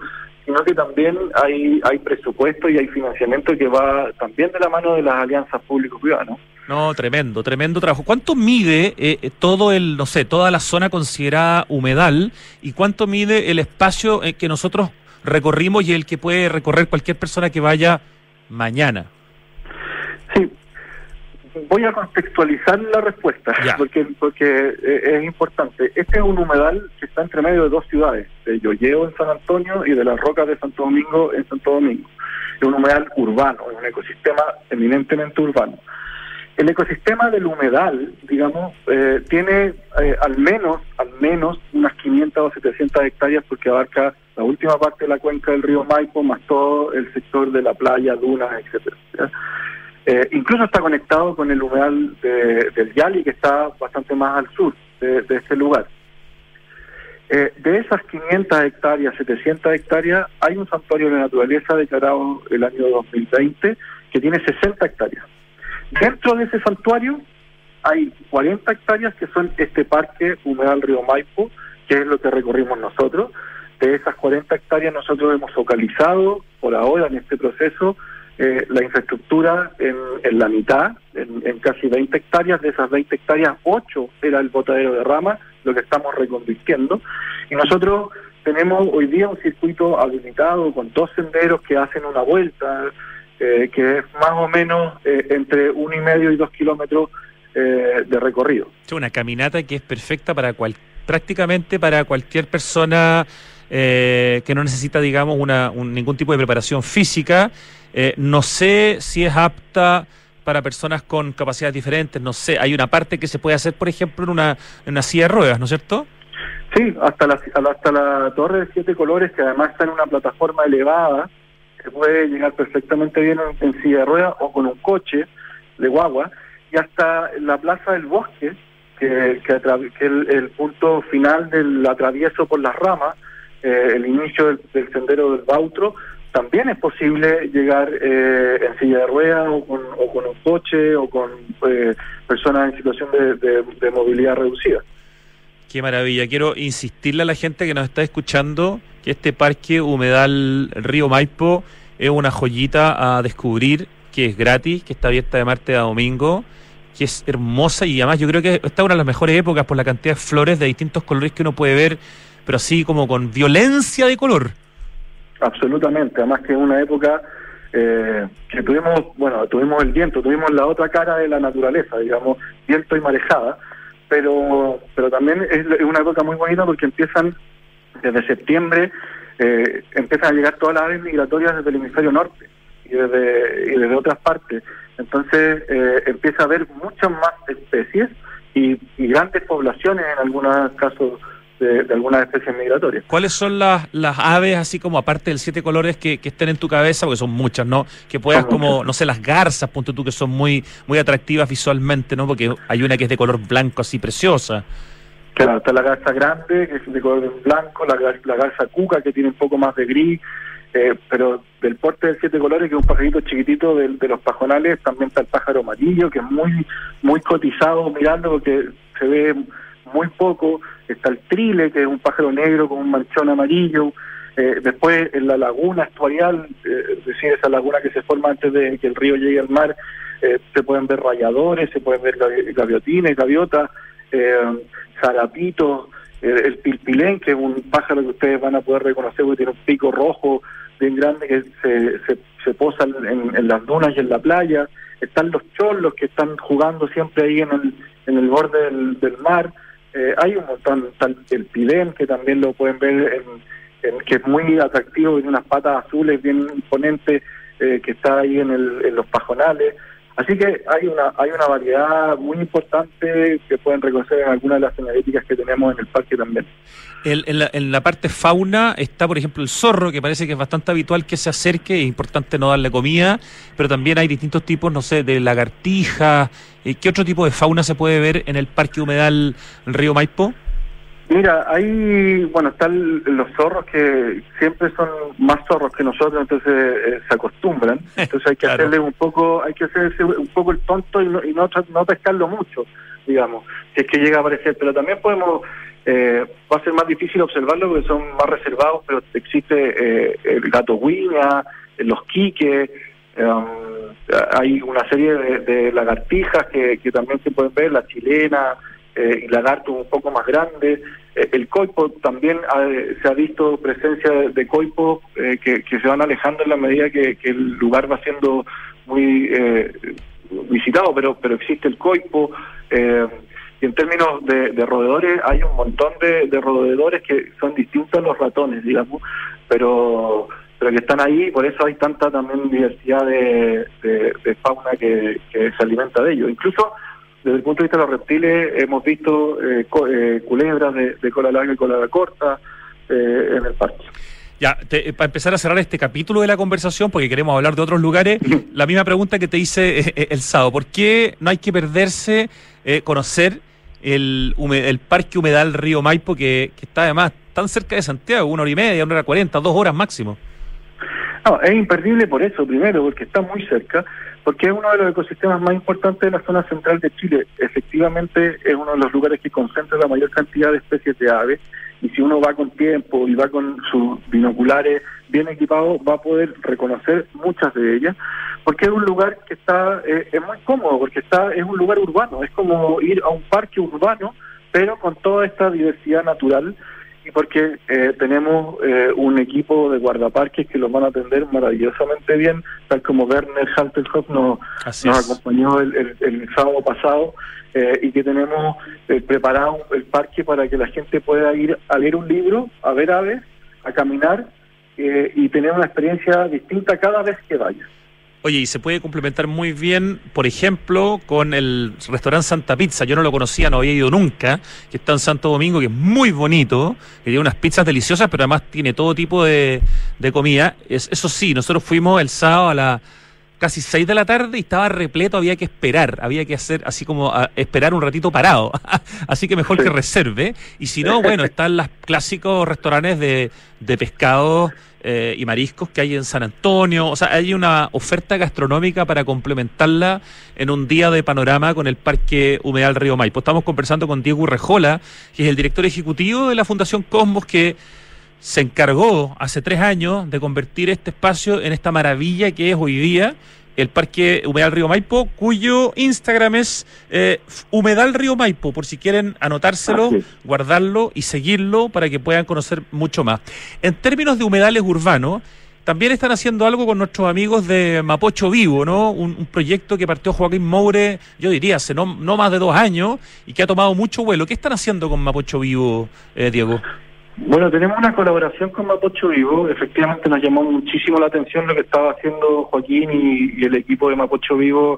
[SPEAKER 4] sino que también hay hay presupuesto y hay financiamiento que va también de la mano de las alianzas público-privadas, ¿no?
[SPEAKER 2] No, tremendo, tremendo trabajo. ¿Cuánto mide eh, todo el, no sé, toda la zona considerada humedal y cuánto mide el espacio eh, que nosotros recorrimos y el que puede recorrer cualquier persona que vaya mañana?
[SPEAKER 4] Sí, voy a contextualizar la respuesta,
[SPEAKER 2] ya.
[SPEAKER 4] porque porque eh, es importante. Este es un humedal que está entre medio de dos ciudades, de Yoyeo en San Antonio y de las Rocas de Santo Domingo en Santo Domingo. Es un humedal urbano, es un ecosistema eminentemente urbano. El ecosistema del humedal, digamos, eh, tiene eh, al menos al menos unas quinientas o setecientas hectáreas porque abarca la última parte de la cuenca del río Maipo, más todo el sector de la playa, dunas, etcétera. ¿Ya? Eh, incluso está conectado con el humedal de, del Yali, que está bastante más al sur de, de este lugar. Eh, de esas quinientas hectáreas, setecientas hectáreas, hay un santuario de naturaleza declarado el año dos mil veinte que tiene sesenta hectáreas. Dentro de ese santuario hay cuarenta hectáreas que son este parque humedal Río Maipo, que es lo que recorrimos nosotros. De esas cuarenta hectáreas nosotros hemos focalizado por ahora en este proceso eh, la infraestructura en, en la mitad, en, en casi veinte hectáreas. De esas veinte hectáreas, ocho era el botadero de Rama, lo que estamos reconvirtiendo. Y nosotros tenemos hoy día un circuito habilitado con dos senderos que hacen una vuelta, Eh, que es más o menos eh, entre uno y medio y dos kilómetros eh, de recorrido.
[SPEAKER 2] Una caminata que es perfecta para cual, prácticamente para cualquier persona eh, que no necesita, digamos, una un, ningún tipo de preparación física. Eh, no sé si es apta para personas con capacidades diferentes, no sé, hay una parte que se puede hacer, por ejemplo, en una, en una silla de ruedas, ¿no es cierto?
[SPEAKER 4] Sí, hasta la, hasta la Torre de Siete Colores, que además está en una plataforma elevada, se puede llegar perfectamente bien en, en silla de ruedas o con un coche de guagua, y hasta la Plaza del Bosque, que, que, que el, el punto final del atravieso por las ramas, eh, el inicio del, del sendero del Bautro, también es posible llegar eh, en silla de ruedas o con, o con un coche o con eh, personas en situación de, de, de movilidad reducida.
[SPEAKER 2] Qué maravilla. Quiero insistirle a la gente que nos está escuchando que este parque humedal Río Maipo es una joyita a descubrir, que es gratis, que está abierta de martes a domingo, que es hermosa y además yo creo que está una de las mejores épocas por la cantidad de flores de distintos colores que uno puede ver, pero así como con violencia de color.
[SPEAKER 4] Absolutamente, además que es una época eh, que tuvimos, bueno, tuvimos el viento, tuvimos la otra cara de la naturaleza, digamos, viento y marejada, pero pero también es una época muy bonita porque empiezan desde septiembre, eh, empiezan a llegar todas las aves migratorias desde el hemisferio norte y desde, y desde otras partes, entonces eh, empieza a haber muchas más especies y, y grandes poblaciones en algunos casos de, de algunas especies migratorias.
[SPEAKER 2] ¿Cuáles son las las aves, así como aparte del siete colores, que, que estén en tu cabeza? Porque son muchas, ¿no? Que puedas
[SPEAKER 4] son
[SPEAKER 2] como,
[SPEAKER 4] muchas.
[SPEAKER 2] no sé, las garzas, punto tú, que son muy muy atractivas visualmente, ¿no? Porque hay una que es de color blanco, así preciosa.
[SPEAKER 4] Claro, está la garza grande, que es de color blanco, la, la garza cuca, que tiene un poco más de gris, eh, pero del porte de siete colores, que es un pajarito chiquitito de, de los pajonales. También está el pájaro amarillo, que es muy muy cotizado mirando porque se ve muy poco. Está el trile, que es un pájaro negro con un manchón amarillo. Eh, después en la laguna estuarial, eh, es decir, esa laguna que se forma antes de que el río llegue al mar, eh, se pueden ver rayadores, se pueden ver gaviotines, gaviotas, eh, zarapitos, eh, el pilpilén, que es un pájaro que ustedes van a poder reconocer porque tiene un pico rojo bien grande que se, se, se posa en, en las dunas y en la playa. Están los chollos que están jugando siempre ahí en el, en el borde del, del mar. Eh, hay un montón, está el pilén, que también lo pueden ver, en, en, que es muy atractivo, tiene unas patas azules bien imponentes, eh, que está ahí en, el, en los pajonales. Así que hay una hay una variedad muy importante que pueden reconocer en algunas de las señaléticas que tenemos en el parque también.
[SPEAKER 2] El, en, la, en la parte fauna está, por ejemplo, el zorro, que parece que es bastante habitual que se acerque, es importante no darle comida, pero también hay distintos tipos, no sé, de lagartijas. ¿Qué otro tipo de fauna se puede ver en el parque humedal Río Maipo?
[SPEAKER 4] Mira, hay, bueno, están los zorros que siempre son más zorros que nosotros, entonces eh, se acostumbran, entonces hay que
[SPEAKER 2] Claro.
[SPEAKER 4] hacerle un poco, hay que hacerse un poco el tonto y no, y no, no pescarlo mucho, digamos, si es que llega a aparecer, pero también podemos Eh, va a ser más difícil observarlo porque son más reservados, pero existe eh, el gato guiña, los quiques, um, hay una serie de, de lagartijas que, que también se pueden ver, la chilena, eh, y lagartos un poco más grandes. Eh, el coipo también ha, se ha visto presencia de, de coipos eh, que, que se van alejando en la medida que, que el lugar va siendo muy eh, visitado, pero, pero existe el coipo. Eh, Y en términos de, de roedores, hay un montón de, de roedores que son distintos a los ratones, digamos, pero pero que están ahí, por eso hay tanta también diversidad de, de, de fauna que, que se alimenta de ellos. Incluso desde el punto de vista de los reptiles, hemos visto eh, co, eh, culebras de, de cola larga y cola corta eh, en el parque.
[SPEAKER 2] Ya, te, para empezar a cerrar este capítulo de la conversación, porque queremos hablar de otros lugares, la misma pregunta que te hice eh, el sábado. ¿Por qué no hay que perderse eh, conocer el, el Parque Humedal Río Maipo, que, que está además tan cerca de Santiago, una hora y media, una hora cuarenta, dos horas máximo?
[SPEAKER 4] No, es imperdible por eso, primero, porque está muy cerca, porque es uno de los ecosistemas más importantes de la zona central de Chile. Efectivamente, es uno de los lugares que concentra la mayor cantidad de especies de aves, y si uno va con tiempo y va con sus binoculares bien equipados, va a poder reconocer muchas de ellas, porque es un lugar que está, eh, es muy cómodo, porque está es un lugar urbano, es como ir a un parque urbano, pero con toda esta diversidad natural, y porque eh, tenemos eh, un equipo de guardaparques que los van a atender maravillosamente bien, tal como Werner Halterhoff nos, nos acompañó el, el, el sábado pasado, eh, y que tenemos eh, preparado el parque para que la gente pueda ir a leer un libro, a ver aves, a caminar eh, y tener una experiencia distinta cada vez que vaya.
[SPEAKER 2] Oye, y se puede complementar muy bien, por ejemplo, con el restaurante Santa Pizza. Yo no lo conocía, no había ido nunca, que está en Santo Domingo, que es muy bonito, que tiene unas pizzas deliciosas, pero además tiene todo tipo de, de comida. Es, eso sí, nosotros fuimos el sábado a las casi seis de la tarde y estaba repleto, había que esperar, había que hacer así como a esperar un ratito parado. Así que mejor sí. que reserve. Y si no, bueno, están los clásicos restaurantes de, de pescados Eh, y mariscos que hay en San Antonio. O sea, hay una oferta gastronómica para complementarla en un día de panorama con el Parque Humedal Río Maipo. Estamos conversando con Diego Urrejola, que es el director ejecutivo de la Fundación Cosmos, que se encargó hace tres años de convertir este espacio en esta maravilla que es hoy día el Parque Humedal Río Maipo, cuyo Instagram es eh, Humedal Río Maipo, por si quieren anotárselo, ah, sí. guardarlo y seguirlo para que puedan conocer mucho más. En términos de humedales urbanos, también están haciendo algo con nuestros amigos de Mapocho Vivo, ¿no? Un, un proyecto que partió Joaquín Moure, yo diría, hace no, no más de dos años y que ha tomado mucho vuelo. ¿Qué están haciendo con Mapocho Vivo, eh, Diego?
[SPEAKER 4] Bueno, tenemos una colaboración con Mapocho Vivo. Efectivamente nos llamó muchísimo la atención lo que estaba haciendo Joaquín y, y el equipo de Mapocho Vivo,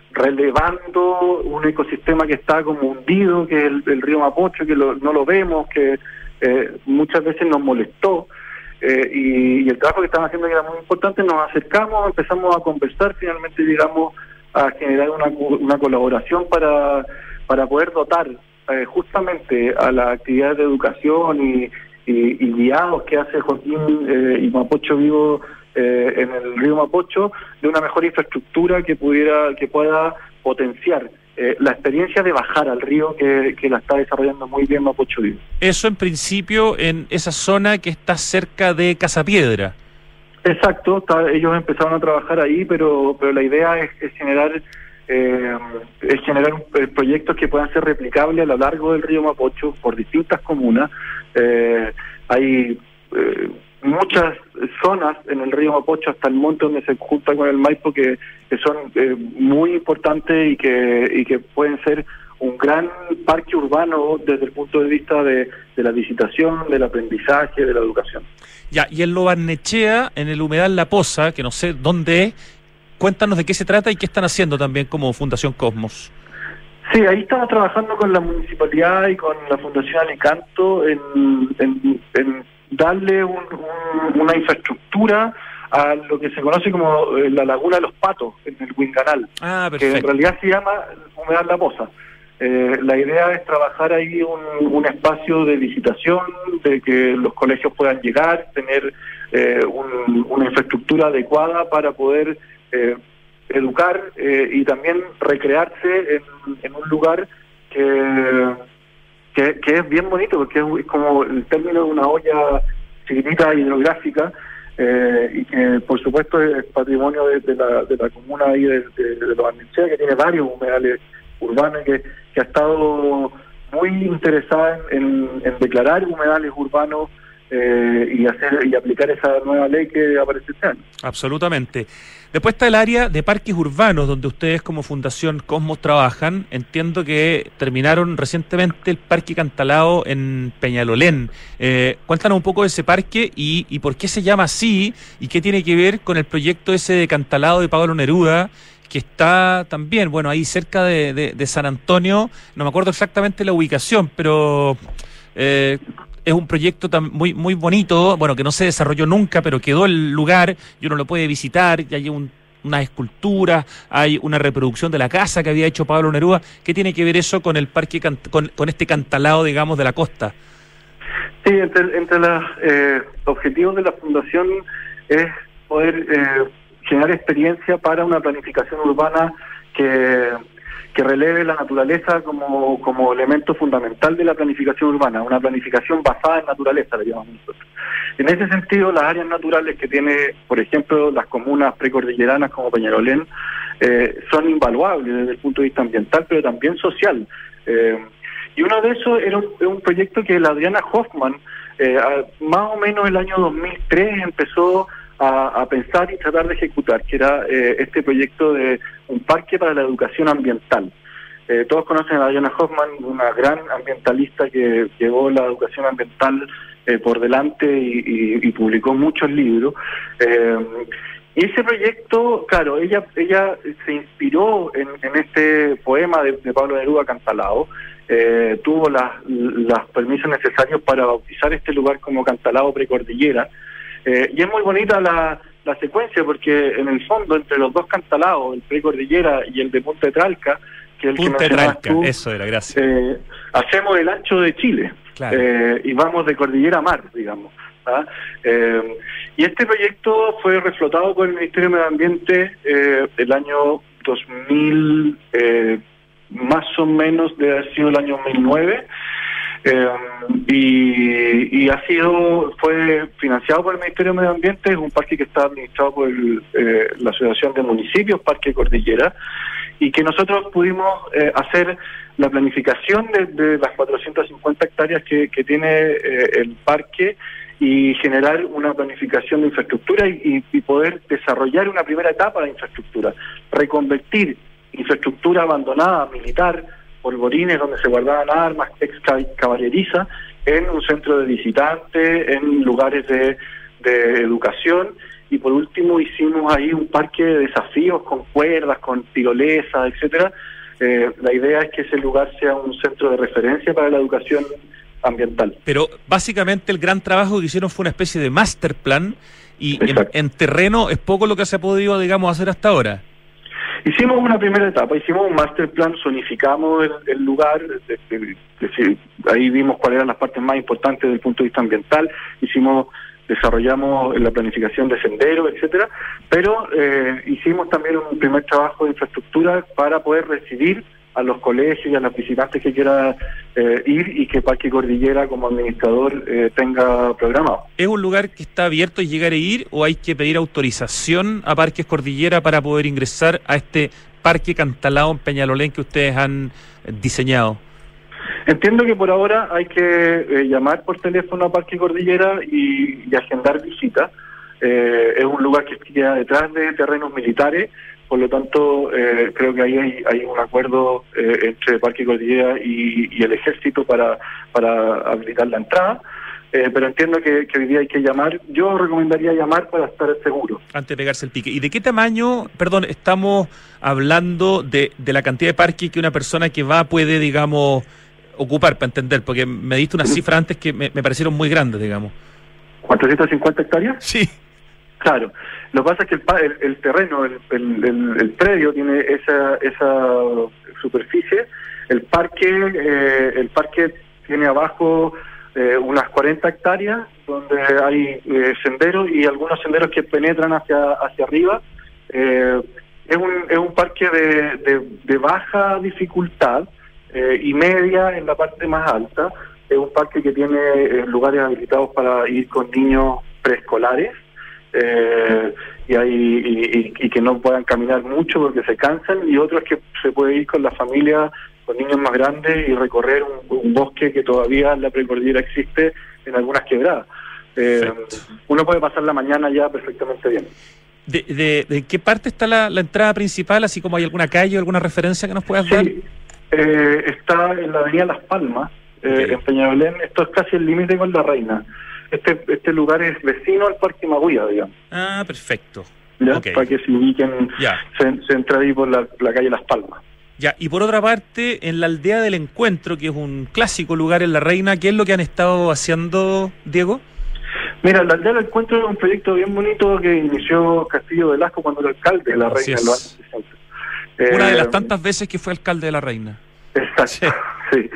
[SPEAKER 4] relevando un ecosistema que está como hundido, que es el, el río Mapocho, que lo, no lo vemos, que eh, muchas veces nos molestó. Eh, y, y el trabajo que estaban haciendo era muy importante. Nos acercamos, empezamos a conversar, finalmente llegamos a generar una, una colaboración para, para poder dotar Eh, justamente a las actividades de educación y, y, y guiados que hace Joaquín eh, y Mapocho Vivo eh, en el río Mapocho, de una mejor infraestructura que pudiera que pueda potenciar eh, la experiencia de bajar al río que, que la está desarrollando muy bien Mapocho Vivo.
[SPEAKER 2] Eso en principio en esa zona que está cerca de Casapiedra.
[SPEAKER 4] Exacto, está, ellos empezaron a trabajar ahí, pero pero la idea es, es generar Eh, es generar eh, proyectos que puedan ser replicables a lo largo del río Mapocho por distintas comunas. Eh, hay eh, muchas zonas en el río Mapocho hasta el monte donde se junta con el Maipo que, que son eh, muy importantes y que y que pueden ser un gran parque urbano desde el punto de vista de, de la visitación, del aprendizaje, de la educación.
[SPEAKER 2] Ya, y en Lo Barnechea, en el humedal La Poza, que no sé dónde es, cuéntanos de qué se trata y qué están haciendo también como Fundación Cosmos.
[SPEAKER 4] Sí, ahí estamos trabajando con la municipalidad y con la Fundación Alicanto en, en, en darle un, un, una infraestructura a lo que se conoce como la Laguna de los Patos, en el Huinganal,
[SPEAKER 2] ah,
[SPEAKER 4] que en realidad se llama Humedal La Poza. Eh, la idea es trabajar ahí un, un espacio de visitación, de que los colegios puedan llegar, tener eh, un, una infraestructura adecuada para poder Eh, educar eh, y también recrearse en, en un lugar que, que, que es bien bonito porque es, es como el término de una olla chiquitita hidrográfica, eh, y que por supuesto es patrimonio de, de, la, de la comuna ahí de, de, de Los Barnechea, que tiene varios humedales urbanos, que, que ha estado muy interesada en, en, en declarar humedales urbanos eh, y hacer y aplicar esa nueva ley que aparece este año.
[SPEAKER 2] Absolutamente. Después está el área de parques urbanos, donde ustedes como Fundación Cosmos trabajan. Entiendo que terminaron recientemente el Parque Cantalao en Peñalolén. Eh, cuéntanos un poco de ese parque y, y por qué se llama así y qué tiene que ver con el proyecto ese de Cantalao de Pablo Neruda, que está también, bueno, ahí cerca de, de, de San Antonio. No me acuerdo exactamente la ubicación, pero... Eh, es un proyecto tan muy muy bonito, bueno, que no se desarrolló nunca, pero quedó el lugar y uno lo puede visitar, y hay un, unas esculturas, hay una reproducción de la casa que había hecho Pablo Neruda. ¿Qué tiene que ver eso con el parque, con, con este Cantalao, digamos, de la costa?
[SPEAKER 4] Sí, entre, entre los eh, objetivos de la Fundación es poder eh, generar experiencia para una planificación urbana que... que releve la naturaleza como, como elemento fundamental de la planificación urbana, una planificación basada en naturaleza, le llamamos nosotros. En ese sentido, las áreas naturales que tiene, por ejemplo, las comunas precordilleranas como Peñalolén, eh, son invaluables desde el punto de vista ambiental, pero también social. Eh, y uno de esos era un, un proyecto que la Adriana Hoffman, eh, a, más o menos el año dos mil tres, empezó A, a pensar y tratar de ejecutar, que era eh, este proyecto de un parque para la educación ambiental. Eh, todos conocen a Adriana Hoffman, una gran ambientalista que llevó la educación ambiental eh, por delante y, y, y publicó muchos libros. Eh, y ese proyecto, claro, ella ella se inspiró en, en este poema de, de Pablo Neruda, Cantalao. Eh, tuvo las, las permisos necesarios para bautizar este lugar como Cantalao Precordillera. Eh, y es muy bonita la, la secuencia, porque en el fondo entre los dos Cantalaos, el Precordillera y el de Punta de Tralca, que es el
[SPEAKER 2] Punta
[SPEAKER 4] que mencionabas
[SPEAKER 2] Tralca,
[SPEAKER 4] tú,
[SPEAKER 2] eso era, gracias.
[SPEAKER 4] Eh, hacemos el ancho de Chile,
[SPEAKER 2] claro.
[SPEAKER 4] eh, y vamos de cordillera a mar, digamos. ¿Ah? Eh, y este proyecto fue reflotado por el Ministerio de Medio Ambiente eh, el año dos mil, eh, más o menos debe haber sido el año dos mil nueve. Eh, y, y ha sido fue financiado por el Ministerio de Medio Ambiente. Es un parque que está administrado por el, eh, la Asociación de Municipios Parque Cordillera, y que nosotros pudimos eh, hacer la planificación de, de las cuatrocientas cincuenta hectáreas que, que tiene eh, el parque, y generar una planificación de infraestructura y, y poder desarrollar una primera etapa de infraestructura, reconvertir infraestructura abandonada militar, polvorines donde se guardaban armas, ex caballeriza, en un centro de visitantes, en lugares de, de educación. Y por último hicimos ahí un parque de desafíos con cuerdas, con tirolesa, etcétera. Eh, la idea es que ese lugar sea un centro de referencia para la educación ambiental.
[SPEAKER 2] Pero básicamente el gran trabajo que hicieron fue una especie de master plan, y en, en terreno es poco lo que se ha podido, digamos, hacer hasta ahora.
[SPEAKER 4] Hicimos una primera etapa, hicimos un master plan, zonificamos el, el lugar, es decir, ahí vimos cuáles eran las partes más importantes desde el punto de vista ambiental, hicimos, desarrollamos la planificación de senderos, etcétera, pero eh, hicimos también un primer trabajo de infraestructura para poder recibir a los colegios y a los visitantes que quieran eh, ir, y que Parque Cordillera como administrador eh, tenga programado.
[SPEAKER 2] ¿Es un lugar que está abierto y llegar a ir, o hay que pedir autorización a Parques Cordillera para poder ingresar a este Parque Cantalao en Peñalolén que ustedes han diseñado?
[SPEAKER 4] Entiendo que por ahora hay que eh, llamar por teléfono a Parque Cordillera y, y agendar visitas. Eh, es un lugar que queda detrás de terrenos militares. Por lo tanto, eh, creo que ahí hay, hay un acuerdo eh, entre Parque Cordillera y, y el Ejército para, para habilitar la entrada, eh, pero entiendo que, que hoy día hay que llamar. Yo recomendaría llamar para estar seguro.
[SPEAKER 2] Antes de pegarse el pique. ¿Y de qué tamaño, perdón, estamos hablando de, de la cantidad de parques que una persona que va puede, digamos, ocupar, para entender? Porque me diste unas cifras antes que me, me parecieron muy grandes, digamos.
[SPEAKER 4] ¿cuatrocientas cincuenta hectáreas?
[SPEAKER 2] Sí.
[SPEAKER 4] Claro, lo que pasa es que el, el, el terreno, el, el, el, el predio tiene esa esa superficie. El parque eh, el parque tiene abajo eh, unas cuarenta hectáreas donde hay eh, senderos y algunos senderos que penetran hacia hacia arriba. Eh, es un es un parque de, de, de baja dificultad, eh, y media en la parte más alta. Es un parque que tiene eh, lugares habilitados para ir con niños preescolares eh, y, hay, y, y, y que no puedan caminar mucho porque se cansan, y otros que se puede ir con la familia, con niños más grandes, y recorrer un, un bosque que todavía en la precordillera existe en algunas quebradas. Eh, uno puede pasar la mañana ya perfectamente bien.
[SPEAKER 2] ¿De, de, de qué parte está la, la entrada principal? Así como hay alguna calle o alguna referencia que nos puedas dar.
[SPEAKER 4] Sí, eh, está en la avenida Las Palmas, eh, okay. en Peñalolén. Esto es casi el límite con La Reina. Este este lugar es vecino al Parque Maguía, digamos.
[SPEAKER 2] Ah, perfecto.
[SPEAKER 4] ¿Ya?
[SPEAKER 2] Okay.
[SPEAKER 4] Para que se ubiquen, se, se entra ahí por la, la calle Las Palmas.
[SPEAKER 2] Ya, y por otra parte, en la Aldea del Encuentro, que es un clásico lugar en La Reina, ¿qué es lo que han estado haciendo, Diego?
[SPEAKER 4] Mira, la Aldea del Encuentro es un proyecto bien bonito que inició Castillo Velasco cuando era alcalde de La Reina en los años sesenta.
[SPEAKER 2] Una
[SPEAKER 4] eh,
[SPEAKER 2] de las tantas veces que fue alcalde de La Reina.
[SPEAKER 4] Exacto, sí. sí.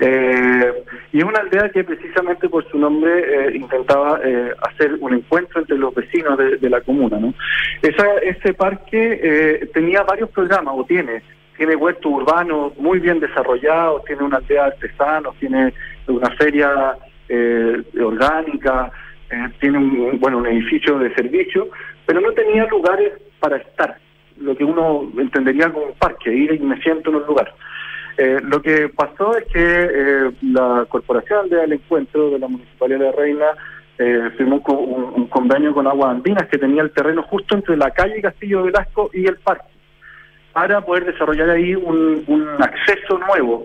[SPEAKER 4] Eh, y es una aldea que precisamente por su nombre eh, intentaba eh, hacer un encuentro entre los vecinos de, de la comuna, ¿no? Esa, ese parque eh, tenía varios programas, o tiene, tiene huertos urbanos muy bien desarrollados, tiene una aldea de artesanos, tiene una feria eh, orgánica, eh, tiene un, bueno, un edificio de servicio, pero no tenía lugares para estar, lo que uno entendería como un parque, ir y me siento en un lugar. Eh, lo que pasó es que eh, la Corporación Aldea del Encuentro de la Municipalidad de La Reina eh, firmó un, un convenio con Aguas Andinas, que tenía el terreno justo entre la calle Castillo Velasco y el parque, para poder desarrollar ahí un, un acceso nuevo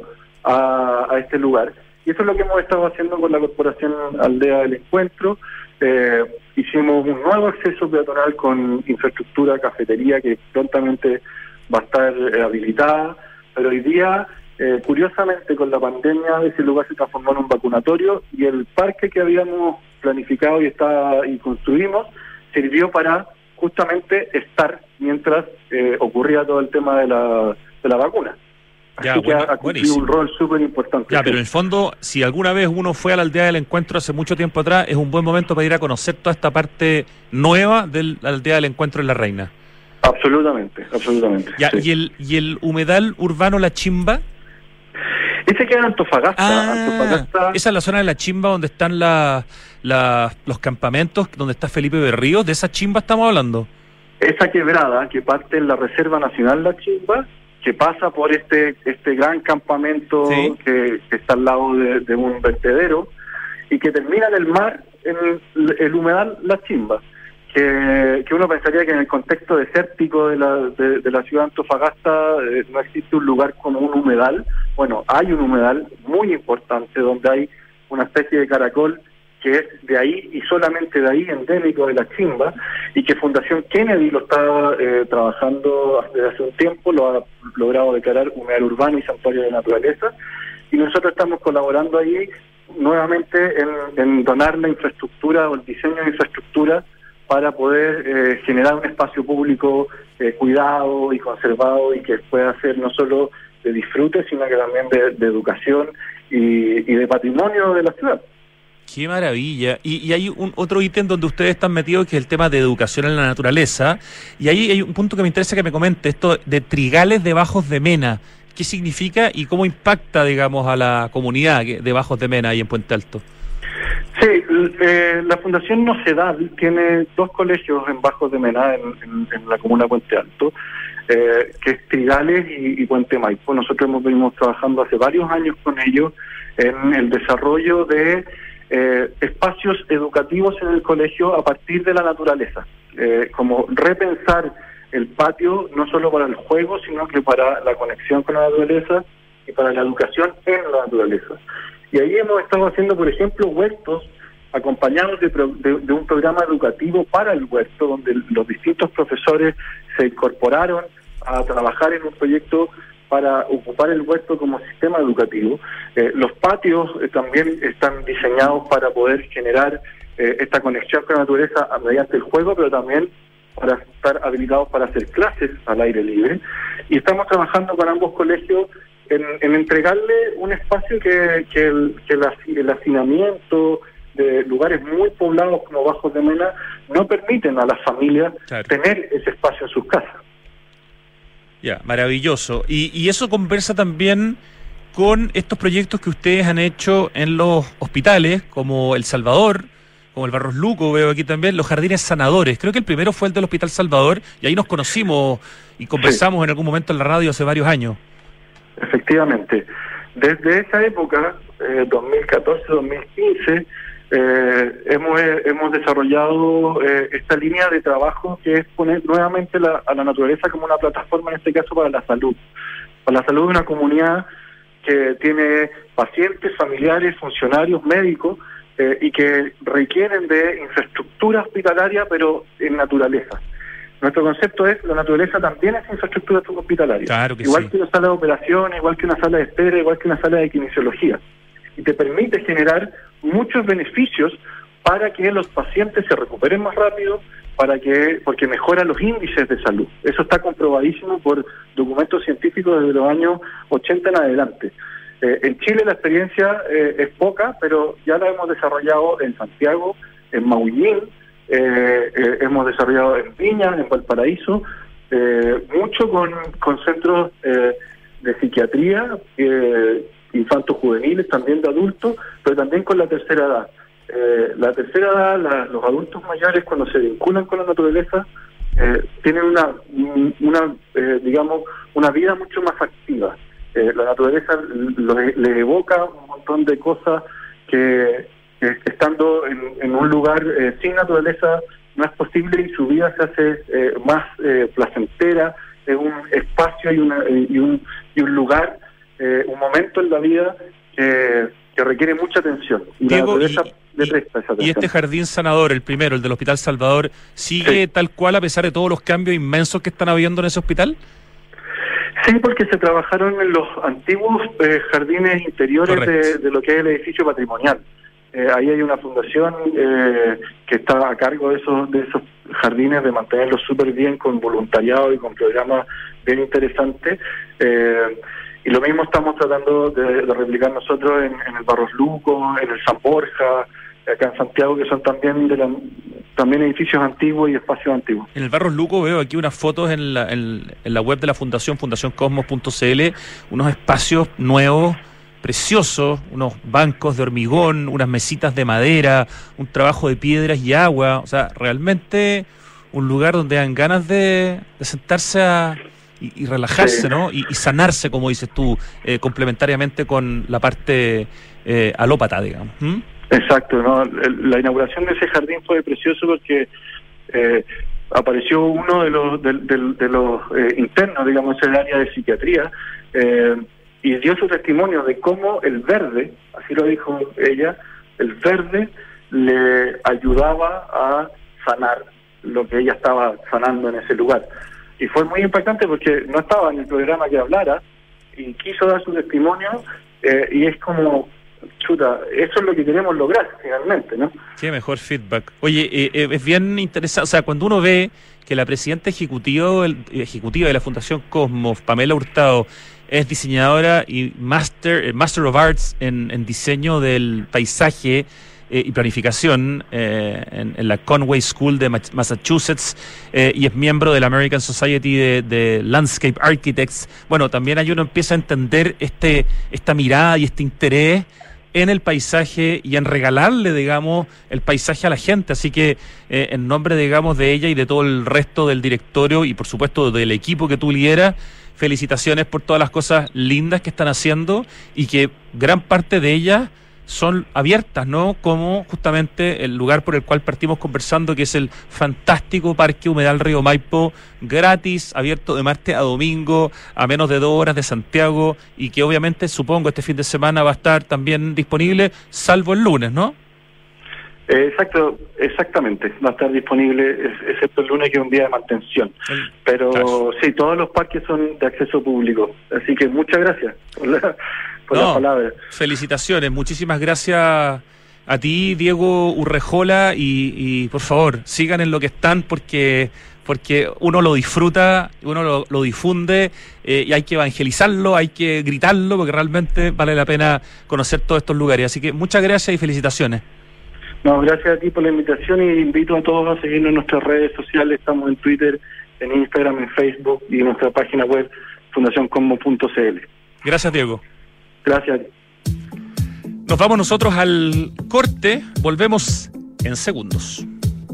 [SPEAKER 4] a, a este lugar. Y eso es lo que hemos estado haciendo con la Corporación Aldea del Encuentro. Eh, hicimos un nuevo acceso peatonal con infraestructura, cafetería, que prontamente va a estar eh, habilitada, pero hoy día, eh, curiosamente, con la pandemia, ese lugar se transformó en un vacunatorio, y el parque que habíamos planificado y está y construimos sirvió para justamente estar mientras eh, ocurría todo el tema de la, de la vacuna.
[SPEAKER 2] Ya,
[SPEAKER 4] Así
[SPEAKER 2] bueno,
[SPEAKER 4] que ha, ha cumplido un rol súper importante.
[SPEAKER 2] Ya, pero en el fondo, si alguna vez uno fue a la Aldea del Encuentro hace mucho tiempo atrás, es un buen momento para ir a conocer toda esta parte nueva de la Aldea del Encuentro en La Reina.
[SPEAKER 4] Absolutamente, absolutamente.
[SPEAKER 2] Ya,
[SPEAKER 4] sí.
[SPEAKER 2] ¿y el y el humedal urbano La Chimba?
[SPEAKER 4] Ese queda en Antofagasta.
[SPEAKER 2] Ah,
[SPEAKER 4] Antofagasta.
[SPEAKER 2] Esa es la zona de La Chimba donde están la, la, los campamentos, donde está Felipe Berríos. ¿De esa Chimba estamos hablando?
[SPEAKER 4] Esa quebrada que parte en la Reserva Nacional La Chimba, que pasa por este este gran campamento, ¿sí?, que, que está al lado de, de un vertedero, y que termina en el mar, en el, el humedal La Chimba. Que, que uno pensaría que en el contexto desértico de la, de, de la ciudad de Antofagasta eh, no existe un lugar como un humedal. Bueno, hay un humedal muy importante donde hay una especie de caracol que es de ahí y solamente de ahí, endémico de La Chimba, y que Fundación Kennedy lo está eh, trabajando desde hace un tiempo, lo ha logrado declarar humedal urbano y santuario de naturaleza, y nosotros estamos colaborando ahí nuevamente en, en donar la infraestructura o el diseño de infraestructura para poder eh, generar un espacio público eh, cuidado y conservado, y que pueda ser no solo de disfrute, sino que también de, de educación y, y de patrimonio de la ciudad.
[SPEAKER 2] ¡Qué maravilla! Y, y hay un otro ítem donde ustedes están metidos, que es el tema de educación en la naturaleza, y ahí hay un punto que me interesa que me comente, esto de trigales de Bajos de Mena. ¿Qué significa y cómo impacta, digamos, a la comunidad de Bajos de Mena ahí en Puente Alto?
[SPEAKER 4] Sí, eh, la Fundación Nocedal tiene dos colegios en Bajos de Mena, en, en, en la comuna de Puente Alto, eh, que es Trigales y, y Puente Maipo. Nosotros hemos venido trabajando hace varios años con ellos en el desarrollo de eh, espacios educativos en el colegio a partir de la naturaleza, eh, como repensar el patio no solo para el juego, sino que para la conexión con la naturaleza y para la educación en la naturaleza. Y ahí hemos estado haciendo, por ejemplo, huertos acompañados de, de, de un programa educativo para el huerto, donde los distintos profesores se incorporaron a trabajar en un proyecto para ocupar el huerto como sistema educativo. Eh, los patios eh, también están diseñados para poder generar eh, esta conexión con la naturaleza mediante el juego, pero también para estar habilitados para hacer clases al aire libre. Y estamos trabajando con ambos colegios en, en entregarle un espacio que, que, el, que el, el hacinamiento de lugares muy poblados como Bajos de Mena no permiten a las familias, claro, tener ese espacio en sus casas.
[SPEAKER 2] Ya, maravilloso. Y, y eso conversa también con estos proyectos que ustedes han hecho en los hospitales, como El Salvador, como el Barros Luco, veo aquí también, los jardines sanadores. Creo que el primero fue el del Hospital Salvador, y ahí nos conocimos y conversamos sí. en algún momento en la radio hace varios años.
[SPEAKER 4] Efectivamente. Desde esa época, eh, dos mil catorce dos mil quince, eh, hemos, eh, hemos desarrollado eh, esta línea de trabajo que es poner nuevamente la, a la naturaleza como una plataforma, en este caso para la salud. Para la salud de una comunidad que tiene pacientes, familiares, funcionarios, médicos, eh, y que requieren de infraestructura hospitalaria, pero en naturaleza. Nuestro concepto es, la naturaleza también es infraestructura hospitalaria.
[SPEAKER 2] Claro que
[SPEAKER 4] igual
[SPEAKER 2] sí.
[SPEAKER 4] que una sala de operaciones, igual que una sala de espera, igual que una sala de kinesiología. Y te permite generar muchos beneficios para que los pacientes se recuperen más rápido, para que porque mejora los índices de salud. Eso está comprobadísimo por documentos científicos desde los años ochenta en adelante. Eh, en Chile la experiencia eh, es poca, pero ya la hemos desarrollado en Santiago, en Maullín, eh, eh, hemos desarrollado en Viña, en Valparaíso, eh, mucho con, con centros eh, de psiquiatría, eh, infantos juveniles, también de adultos, pero también con la tercera edad. Eh, la tercera edad, la, los adultos mayores, cuando se vinculan con la naturaleza, eh, tienen una, una eh, digamos, una vida mucho más activa. Eh, la naturaleza les le evoca un montón de cosas que, que estando en, en un lugar eh, sin naturaleza no es posible, y su vida se hace eh, más eh, placentera, es un espacio y, una, y, un, y un lugar, eh, un momento en la vida que, que requiere mucha atención. Y
[SPEAKER 2] Diego,
[SPEAKER 4] la naturaleza
[SPEAKER 2] y,
[SPEAKER 4] le presta esa atención.
[SPEAKER 2] Y este jardín sanador, el primero, el del Hospital Salvador, ¿sigue sí. tal cual a pesar de todos los cambios inmensos que están habiendo en ese hospital?
[SPEAKER 4] Sí, porque se trabajaron en los antiguos eh, jardines interiores de, de lo que es el edificio patrimonial. Eh, ahí hay una fundación eh, que está a cargo de esos de esos jardines, de mantenerlos súper bien, con voluntariado y con programas bien interesantes. Eh, y lo mismo estamos tratando de, de replicar nosotros en, en el Barros Luco, en el San Borja, acá en Santiago, que son también de la, también edificios antiguos y espacios antiguos.
[SPEAKER 2] En el Barros Luco veo aquí unas fotos en la, en, en la web de la fundación, fundación cosmos punto c l, unos espacios nuevos, preciosos, unos bancos de hormigón, unas mesitas de madera, un trabajo de piedras y agua, o sea, realmente un lugar donde dan ganas de, de sentarse a, y, y relajarse, sí. ¿no? Y, y sanarse, como dices tú, eh, complementariamente con la parte eh, alópata, digamos. ¿Mm?
[SPEAKER 4] Exacto, ¿no? La inauguración de ese jardín fue precioso porque eh, apareció uno de los de, de, de los eh, internos, digamos, en el área de psiquiatría, eh, y dio su testimonio de cómo el verde, así lo dijo ella, el verde le ayudaba a sanar lo que ella estaba sanando en ese lugar. Y fue muy impactante porque no estaba en el programa que hablara y quiso dar su testimonio, eh, y es como... chuta, eso es lo que queremos lograr finalmente, ¿no?
[SPEAKER 2] Qué mejor feedback. Oye, eh, eh, es bien interesante, o sea, cuando uno ve que la presidenta ejecutiva, el, ejecutiva de la Fundación Cosmos, Pamela Hurtado, es diseñadora y Master, Master of Arts en, en diseño del paisaje eh, y planificación eh, en, en la Conway School de Massachusetts, eh, y es miembro de la American Society de, de Landscape Architects. Bueno, también ahí uno empieza a entender este esta mirada y este interés en el paisaje y en regalarle, digamos, el paisaje a la gente. Así que eh, en nombre, digamos, de ella y de todo el resto del directorio y, por supuesto, del equipo que tú lideras, felicitaciones por todas las cosas lindas que están haciendo y que gran parte de ellas son abiertas, ¿no? Como justamente el lugar por el cual partimos conversando, que es el fantástico Parque Humedal Río Maipo, gratis, abierto de martes a domingo, a menos de dos horas de Santiago, y que obviamente, supongo, este fin de semana va a estar también disponible, salvo el lunes, ¿no?
[SPEAKER 4] Eh, exacto, exactamente, va a estar disponible, excepto el lunes, que es un día de mantención. El, Pero claro. Sí, todos los parques son de acceso público, así que muchas gracias por la, por no, las palabras.
[SPEAKER 2] Felicitaciones, muchísimas gracias a ti, Diego Urrejola, y, y por favor, sigan en lo que están, porque porque uno lo disfruta, uno lo, lo difunde, eh, y hay que evangelizarlo, hay que gritarlo, porque realmente vale la pena conocer todos estos lugares. Así que muchas gracias y felicitaciones.
[SPEAKER 4] No, gracias a ti por la invitación, y invito a todos a seguirnos en nuestras redes sociales. Estamos en Twitter, en Instagram, en Facebook y en nuestra página web fundación cosmos punto c l.
[SPEAKER 2] Gracias, Diego.
[SPEAKER 4] Gracias.
[SPEAKER 2] Nos vamos nosotros al corte, volvemos en segundos.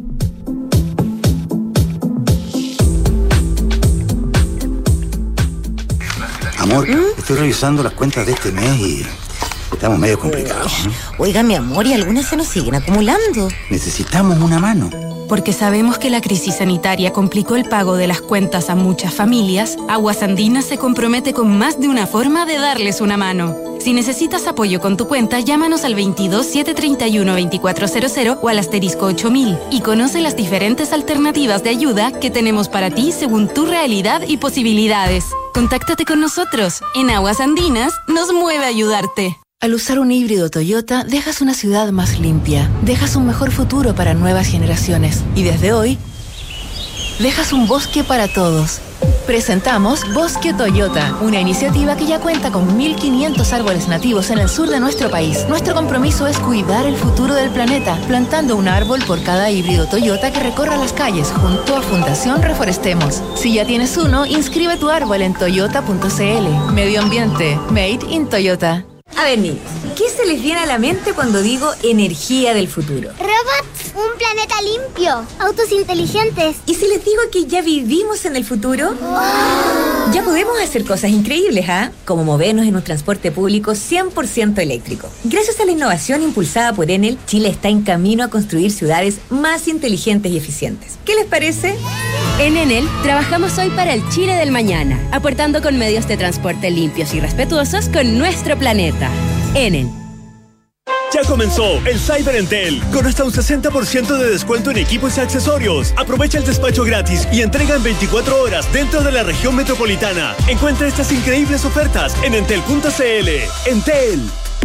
[SPEAKER 5] Amor, ¿Mm? estoy revisando las cuentas de este mes y estamos medio complicados, ¿no?
[SPEAKER 6] Oiga, mi amor, y algunas se nos siguen acumulando.
[SPEAKER 5] Necesitamos una mano.
[SPEAKER 7] Porque sabemos que la crisis sanitaria complicó el pago de las cuentas a muchas familias, Aguas Andinas se compromete con más de una forma de darles una mano. Si necesitas apoyo con tu cuenta, llámanos al veintidós, setecientos treinta y uno, veinticuatrocientos o al asterisco ocho mil y conoce las diferentes alternativas de ayuda que tenemos para ti según tu realidad y posibilidades. Contáctate con nosotros. En Aguas Andinas nos mueve a ayudarte.
[SPEAKER 8] Al usar un híbrido Toyota, dejas una ciudad más limpia, dejas un mejor futuro para nuevas generaciones y desde hoy, dejas un bosque para todos. Presentamos Bosque Toyota, una iniciativa que ya cuenta con mil quinientos árboles nativos en el sur de nuestro país. Nuestro compromiso es cuidar el futuro del planeta, plantando un árbol por cada híbrido Toyota que recorra las calles junto a Fundación Reforestemos. Si ya tienes uno, inscribe tu árbol en toyota punto c l. Medio ambiente, made in Toyota.
[SPEAKER 6] A ver, niños, ¿qué se les viene a la mente cuando digo energía del futuro?
[SPEAKER 9] Robots, un planeta limpio, autos inteligentes.
[SPEAKER 6] ¿Y si les digo que ya vivimos en el futuro? ¡Wow! Ya podemos hacer cosas increíbles, ¿ah? ¿eh? Como movernos en un transporte público cien por ciento eléctrico. Gracias a la innovación impulsada por Enel, Chile está en camino a construir ciudades más inteligentes y eficientes. ¿Qué les parece?
[SPEAKER 10] En Enel trabajamos hoy para el Chile del mañana, aportando con medios de transporte limpios y respetuosos con nuestro planeta. Enel.
[SPEAKER 11] Ya comenzó el Cyber Entel, con hasta un sesenta por ciento de descuento en equipos y accesorios. Aprovecha el despacho gratis y entrega en veinticuatro horas dentro de la región metropolitana. Encuentra estas increíbles ofertas en entel punto c l. Entel.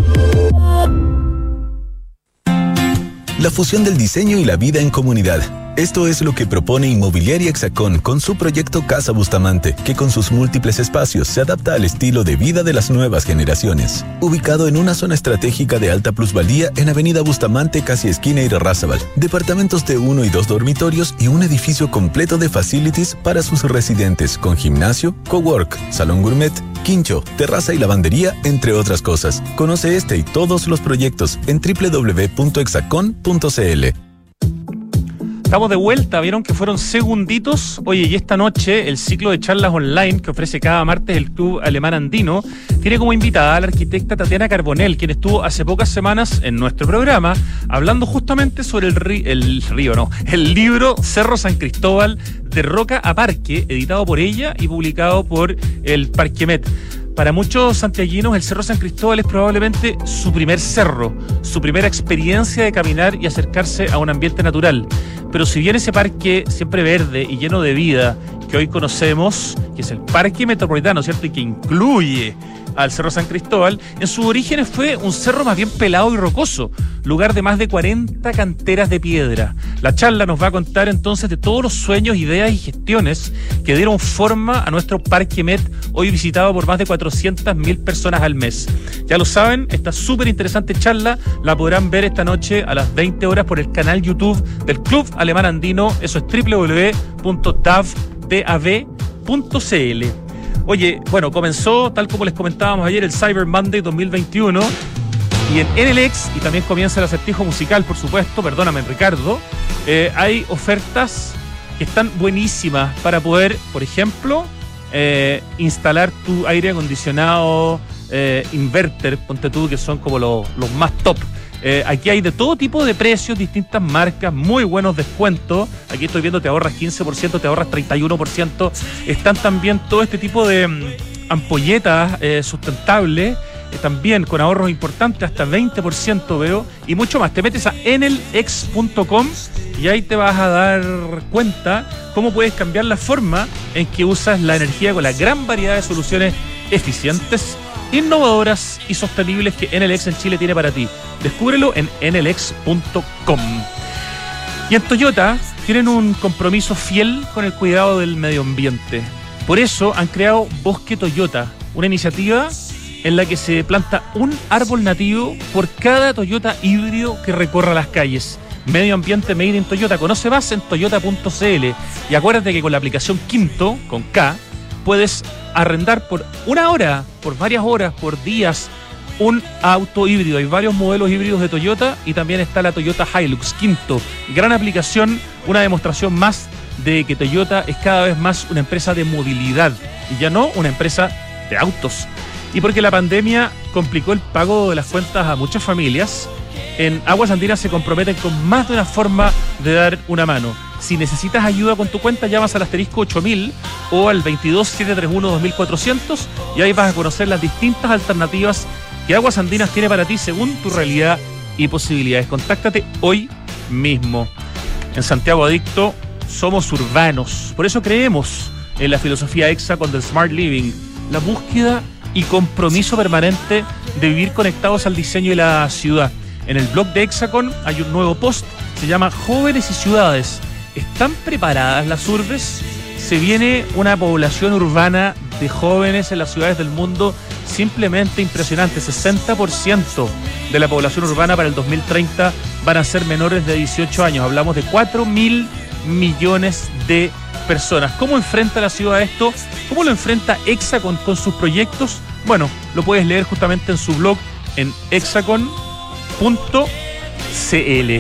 [SPEAKER 12] La fusión del diseño y la vida en comunidad. Esto es lo que propone Inmobiliaria Hexacón con su proyecto Casa Bustamante, que con sus múltiples espacios se adapta al estilo de vida de las nuevas generaciones. Ubicado en una zona estratégica de alta plusvalía en Avenida Bustamante, casi esquina Irarrázaval. Departamentos de uno y dos dormitorios y un edificio completo de facilities para sus residentes, con gimnasio, cowork, salón gourmet, quincho, terraza y lavandería, entre otras cosas. Conoce este y todos los proyectos en doble u doble u doble u punto hexacon punto c l.
[SPEAKER 2] Estamos de vuelta, vieron que fueron segunditos. Oye, y esta noche el ciclo de charlas online que ofrece cada martes el Club Alemán Andino tiene como invitada a la arquitecta Tatiana Carbonell, quien estuvo hace pocas semanas en nuestro programa hablando justamente sobre el, ri- el río, no, el libro Cerro San Cristóbal de Roca a Parque, editado por ella y publicado por el Parquemet. Para muchos santiaguinos, el Cerro San Cristóbal es probablemente su primer cerro, su primera experiencia de caminar y acercarse a un ambiente natural. Pero si bien ese parque siempre verde y lleno de vida que hoy conocemos, que es el Parque Metropolitano, ¿cierto? Y que incluye al Cerro San Cristóbal, en sus orígenes fue un cerro más bien pelado y rocoso, lugar de más de cuarenta canteras de piedra. La charla nos va a contar entonces de todos los sueños, ideas y gestiones que dieron forma a nuestro Parque Met, hoy visitado por más de cuatrocientas mil personas al mes. Ya lo saben, esta súper interesante charla la podrán ver esta noche a las veinte horas por el canal YouTube del Club Alemán Andino. Eso es doble u doble u doble u punto dav punto c l. Oye, bueno, comenzó, tal como les comentábamos ayer, el Cyber Monday dos mil veintiuno y en N L X, y también comienza el acertijo musical, por supuesto, perdóname, Ricardo, eh, hay ofertas que están buenísimas para poder, por ejemplo, eh, instalar tu aire acondicionado eh, inverter, ponte tú, que son como los, los más top. Eh, aquí hay de todo tipo de precios, distintas marcas, muy buenos descuentos. Aquí estoy viendo, te ahorras quince por ciento, te ahorras treinta y uno por ciento. Están también todo este tipo de um, ampolletas eh, sustentables, eh, también con ahorros importantes, hasta veinte por ciento veo, y mucho más. Te metes a enelex punto com y ahí te vas a dar cuenta cómo puedes cambiar la forma en que usas la energía con la gran variedad de soluciones eficientes, innovadoras y sostenibles que N L X en Chile tiene para ti. Descúbrelo en enelex punto com. Y en Toyota tienen un compromiso fiel con el cuidado del medio ambiente. Por eso han creado Bosque Toyota, una iniciativa en la que se planta un árbol nativo por cada Toyota híbrido que recorra las calles. Medio ambiente made in Toyota. Conoce más en toyota punto c l. Y acuérdate que con la aplicación Quinto, con K, puedes arrendar por una hora, por varias horas, por días, un auto híbrido. Hay varios modelos híbridos de Toyota y también está la Toyota Hilux. Quinto, gran aplicación, una demostración más de que Toyota es cada vez más una empresa de movilidad y ya no una empresa de autos. Y porque la pandemia complicó el pago de las cuentas a muchas familias, en Aguas Andinas se comprometen con más de una forma de dar una mano. Si necesitas ayuda con tu cuenta, llamas al asterisco ocho mil o al veintidós, setecientos treinta y uno, dos mil cuatrocientos y ahí vas a conocer las distintas alternativas que Aguas Andinas tiene para ti según tu realidad y posibilidades. Contáctate hoy mismo. En Santiago Adicto somos urbanos, por eso creemos en la filosofía Hexacon del Smart Living, la búsqueda y compromiso permanente de vivir conectados al diseño de la ciudad. En el blog de Hexacon hay un nuevo post, se llama Jóvenes y Ciudades. ¿Están preparadas las urbes? Se viene una población urbana de jóvenes en las ciudades del mundo simplemente impresionante. sesenta por ciento de la población urbana para el dos mil treinta van a ser menores de dieciocho años. Hablamos de cuatro mil millones de personas. ¿Cómo enfrenta la ciudad esto? ¿Cómo lo enfrenta Hexacon con sus proyectos? Bueno, lo puedes leer justamente en su blog en hexacon punto c l.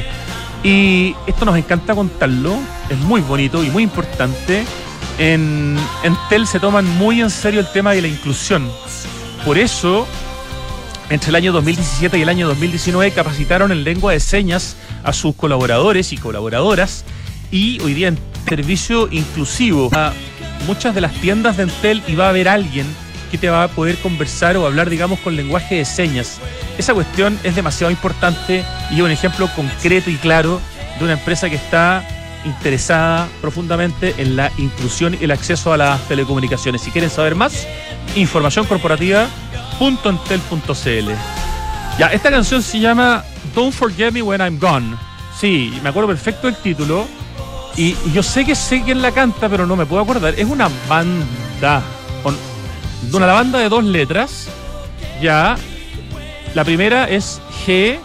[SPEAKER 2] Y esto nos encanta contarlo, es muy bonito y muy importante. En Entel se toman muy en serio el tema de la inclusión. Por eso, entre el año dos mil diecisiete y el año dos mil diecinueve capacitaron en lengua de señas a sus colaboradores y colaboradoras, y hoy día en servicio inclusivo a muchas de las tiendas de Entel, y va a haber alguien que te va a poder conversar o hablar, digamos, con lenguaje de señas. Esa cuestión es demasiado importante y es un ejemplo concreto y claro de una empresa que está interesada profundamente en la inclusión y el acceso a las telecomunicaciones. Si quieren saber más, información corporativa punto entel punto c l. Ya, esta canción se llama Don't Forget Me When I'm Gone. Sí, me acuerdo perfecto del título y, y yo sé que sé quién la canta, pero no me puedo acordar. Es una banda, con, una banda de dos letras. Ya, la primera es G.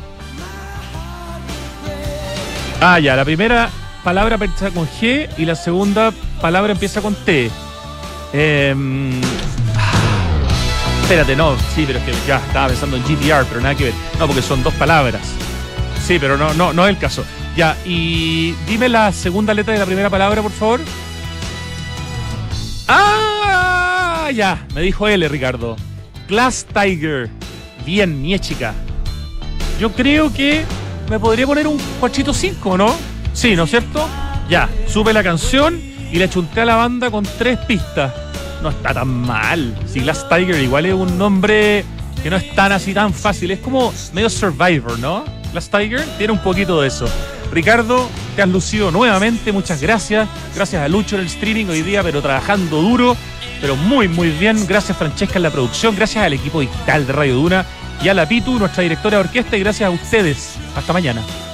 [SPEAKER 2] Ah, ya, la primera palabra empieza con G y la segunda palabra empieza con T. Eh, espérate, no, sí, pero es que ya estaba pensando en G T R, pero nada que ver. No, porque son dos palabras. Sí, pero no, no, no es el caso. Ya, y dime la segunda letra de la primera palabra, por favor. Ah, ya, me dijo L, Ricardo. Glass Tiger. Bien, mi chica. Yo creo que me podría poner un cuatro cinco, ¿no? Sí, ¿no es cierto? Ya, supe la canción y le chunté a la banda con tres pistas. No está tan mal. Si Glass Tiger igual es un nombre que no es tan así tan fácil. Es como medio Survivor, ¿no? Glass Tiger tiene un poquito de eso. Ricardo, te has lucido nuevamente. Muchas gracias. Gracias a Lucho en el streaming hoy día, pero trabajando duro, pero muy, muy bien. Gracias, Francesca, en la producción. Gracias al equipo digital de Radio Duna y a la Pitu, nuestra directora de orquesta. Y gracias a ustedes. Hasta mañana.